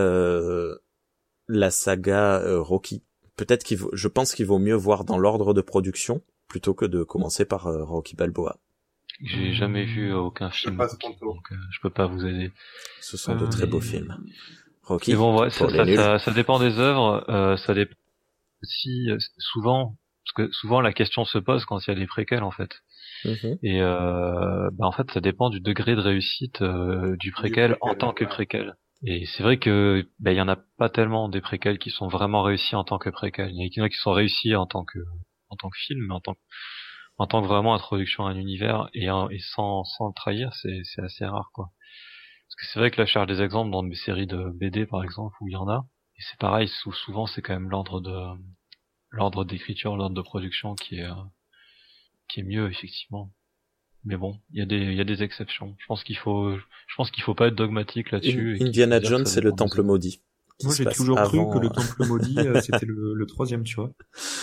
la saga Rocky. Peut-être je pense qu'il vaut mieux voir dans l'ordre de production plutôt que de commencer par Rocky Balboa. J'ai jamais vu aucun film, donc je peux pas vous aider. Ce sont de très beaux films. Rocky. Mais bon, ouais, ça dépend des œuvres. Ça dépend aussi souvent, parce que souvent la question se pose quand il y a des préquels en fait. Et en fait, ça dépend du degré de réussite du préquel en tant que préquel. Et c'est vrai que il y en a pas tellement des préquels qui sont vraiment réussis en tant que préquels. Il y en a qui sont réussis en tant que film, mais en tant que vraiment introduction à un univers et sans le trahir, c'est assez rare quoi. Parce que c'est vrai que là je cherche des exemples dans mes séries de BD par exemple où il y en a, et c'est pareil, souvent c'est quand même l'ordre d'écriture, l'ordre de production qui est mieux effectivement. Mais bon, il y a des exceptions. Je pense qu'il faut pas être dogmatique là-dessus. Indiana Jones, c'est le temple maudit. Moi j'ai toujours cru que le temple maudit c'était le troisième, tu vois.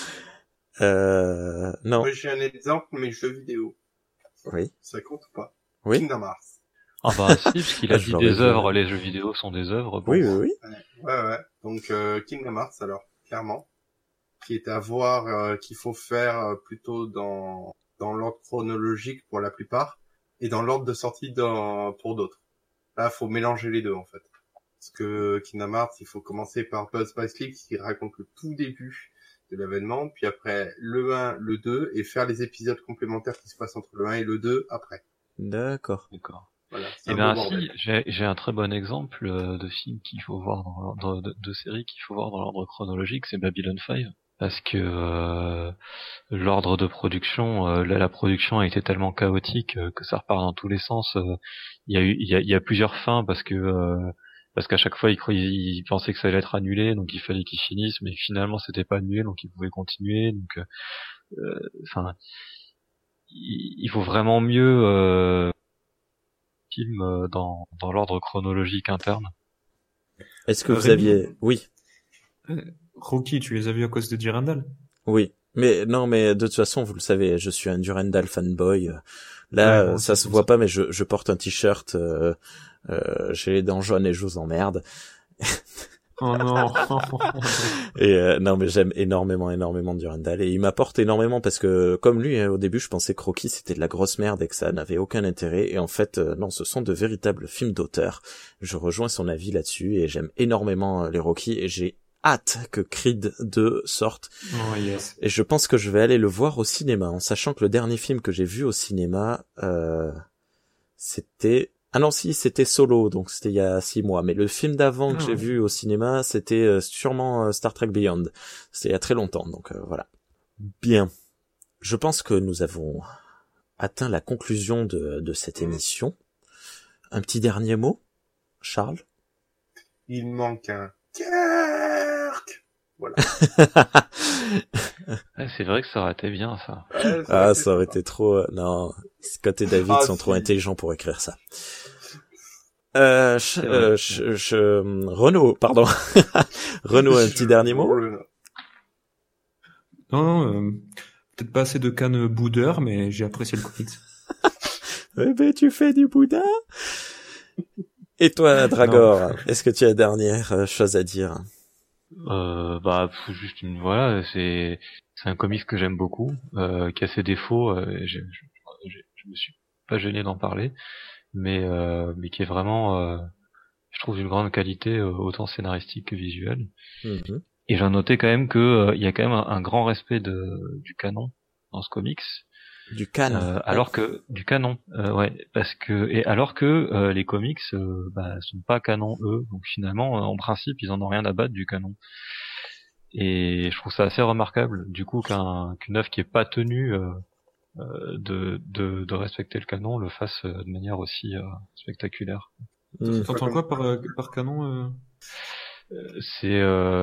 Non. Moi j'ai un exemple, mais jeux vidéo. Oui. Ça compte pas. Oui. Kingdom Hearts. Ah bah si, parce qu'il a dit des œuvres, les jeux vidéo sont des œuvres. Bon. Oui. Ouais. Donc Kingdom Hearts alors, clairement, qui est à voir, qu'il faut faire plutôt dans l'ordre chronologique pour la plupart, et dans l'ordre de sortie pour d'autres. Là, faut mélanger les deux en fait. Parce que Kingdom Hearts, il faut commencer par Buzz Bicycle qui raconte le tout début de l'événement, puis après le 1, le 2, et faire les épisodes complémentaires qui se passent entre le 1 et le 2 après. D'accord. Voilà, et si, j'ai un très bon exemple de film qu'il faut voir de série qu'il faut voir dans l'ordre chronologique, c'est Babylon 5. Parce que l'ordre de production, la production a été tellement chaotique que ça repart dans tous les sens. Il y a plusieurs fins parce qu'à chaque fois ils pensaient que ça allait être annulé, donc il fallait qu'ils finissent, mais finalement c'était pas annulé, donc ils pouvaient continuer. Donc, il faut vraiment mieux film dans l'ordre chronologique interne. Est-ce que vous aviez... Oui. Rocky, tu les as vus à cause de Durandal? Oui. Mais de toute façon, vous le savez, je suis un Durandal fanboy. Là, ouais, ça se voit pas, mais je porte un t-shirt, j'ai les dents jaunes et je vous emmerde. Oh non. Et non, mais j'aime énormément Durandal, et il m'apporte énormément parce que comme lui, au début, je pensais que Rocky c'était de la grosse merde et que ça n'avait aucun intérêt, et en fait non, ce sont de véritables films d'auteur. Je rejoins son avis là-dessus et j'aime énormément les Rocky, et j'ai hâte que Creed 2 sorte. Oh, yes. Et je pense que je vais aller le voir au cinéma, en sachant que le dernier film que j'ai vu au cinéma c'était... Ah non, c'était Solo, donc c'était il y a 6 mois. Mais le film d'avant que j'ai vu au cinéma, c'était sûrement Star Trek Beyond. C'était il y a très longtemps, donc voilà. Bien. Je pense que nous avons atteint la conclusion de cette émission. Un petit dernier mot, Charles? Il manque un Kirk. Voilà. C'est vrai que ça aurait été bien, ça. Ouais, ça aurait été trop... Non, Scott et David sont trop intelligents pour écrire ça. Renaud, pardon. Renaud, un petit dernier mot? Non, peut-être pas assez de canne boudeur, mais j'ai apprécié le comics. Eh ben, tu fais du boudin? Et toi, Dragor, est-ce que tu as dernière chose à dire? Juste c'est un comics que j'aime beaucoup, qui a ses défauts, je me suis pas gêné d'en parler, mais qui est vraiment, je trouve, d'une grande qualité, autant scénaristique que visuelle. Mm-hmm. Et j'ai noté quand même que il y a quand même un grand respect du canon dans ce comics, Du canon. Alors que du canon, ouais, alors que les comics sont pas canon eux, donc finalement en principe ils en ont rien à battre du canon. Et je trouve ça assez remarquable du coup qu'une œuvre qui est pas tenue de respecter le canon le fasse de manière aussi spectaculaire. T'entends quoi par canon C'est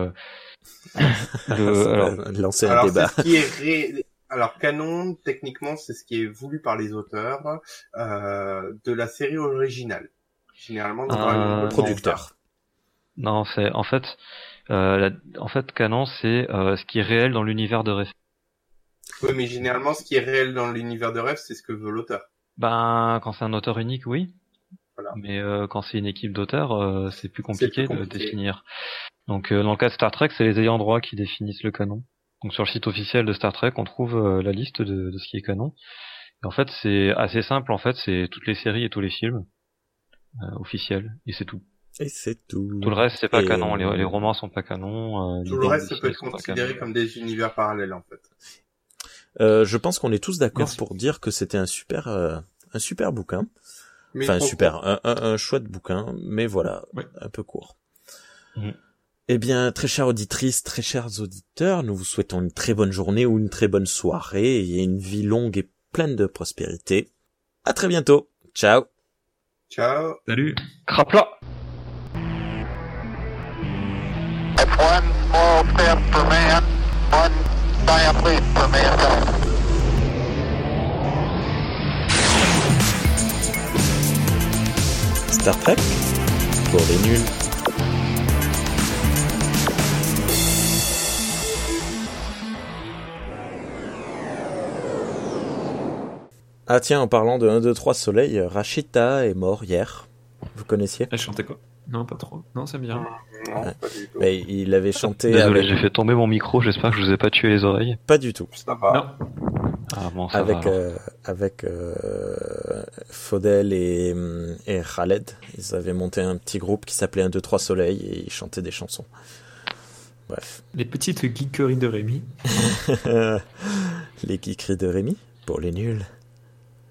lancer un débat. C'est ce qui est Alors, canon, techniquement, c'est ce qui est voulu par les auteurs de la série originale. Généralement, le producteur. Non, c'est en fait canon, c'est ce qui est réel dans l'univers de rêve. Oui, mais généralement, ce qui est réel dans l'univers de rêve, c'est ce que veut l'auteur. Ben, quand c'est un auteur unique, oui. Voilà. Mais quand c'est une équipe d'auteurs, c'est plus compliqué de définir. Donc, dans le cas de Star Trek, c'est les ayants droit qui définissent le canon. Donc, sur le site officiel de Star Trek, on trouve la liste de ce qui est canon. Et en fait, c'est assez simple. En fait, c'est toutes les séries et tous les films officiels. Et c'est tout. Et c'est tout. Tout le reste, c'est pas canon. Les romans sont pas canon. Tout le reste, ça peut être considéré comme des univers parallèles, en fait. Je pense qu'on est tous d'accord pour dire que c'était un super bouquin. Mais enfin, un chouette bouquin, mais voilà, un peu court. Eh bien, très chères auditrices, très chers auditeurs, nous vous souhaitons une très bonne journée ou une très bonne soirée et une vie longue et pleine de prospérité. À très bientôt. Ciao. Ciao. Salut. Crapla. It's one small step for man, one giant leap for mankind. Star Trek pour les nuls. Ah tiens, en parlant de 1, 2, 3 Soleil, Rashida est mort hier. Vous connaissiez ? Elle chantait quoi ? Non, pas trop. Non, ça me vient. Non, pas du tout. Mais il avait chanté... Désolé, j'ai fait tomber mon micro, j'espère que je vous ai pas tué les oreilles. Pas du tout. Ça va. Non. Ah bon, ça avec Faudel et Khaled, ils avaient monté un petit groupe qui s'appelait 1, 2, 3 Soleil et ils chantaient des chansons. Bref. Les petites geekeries de Rémi. Les geekeries de Rémi pour les nuls.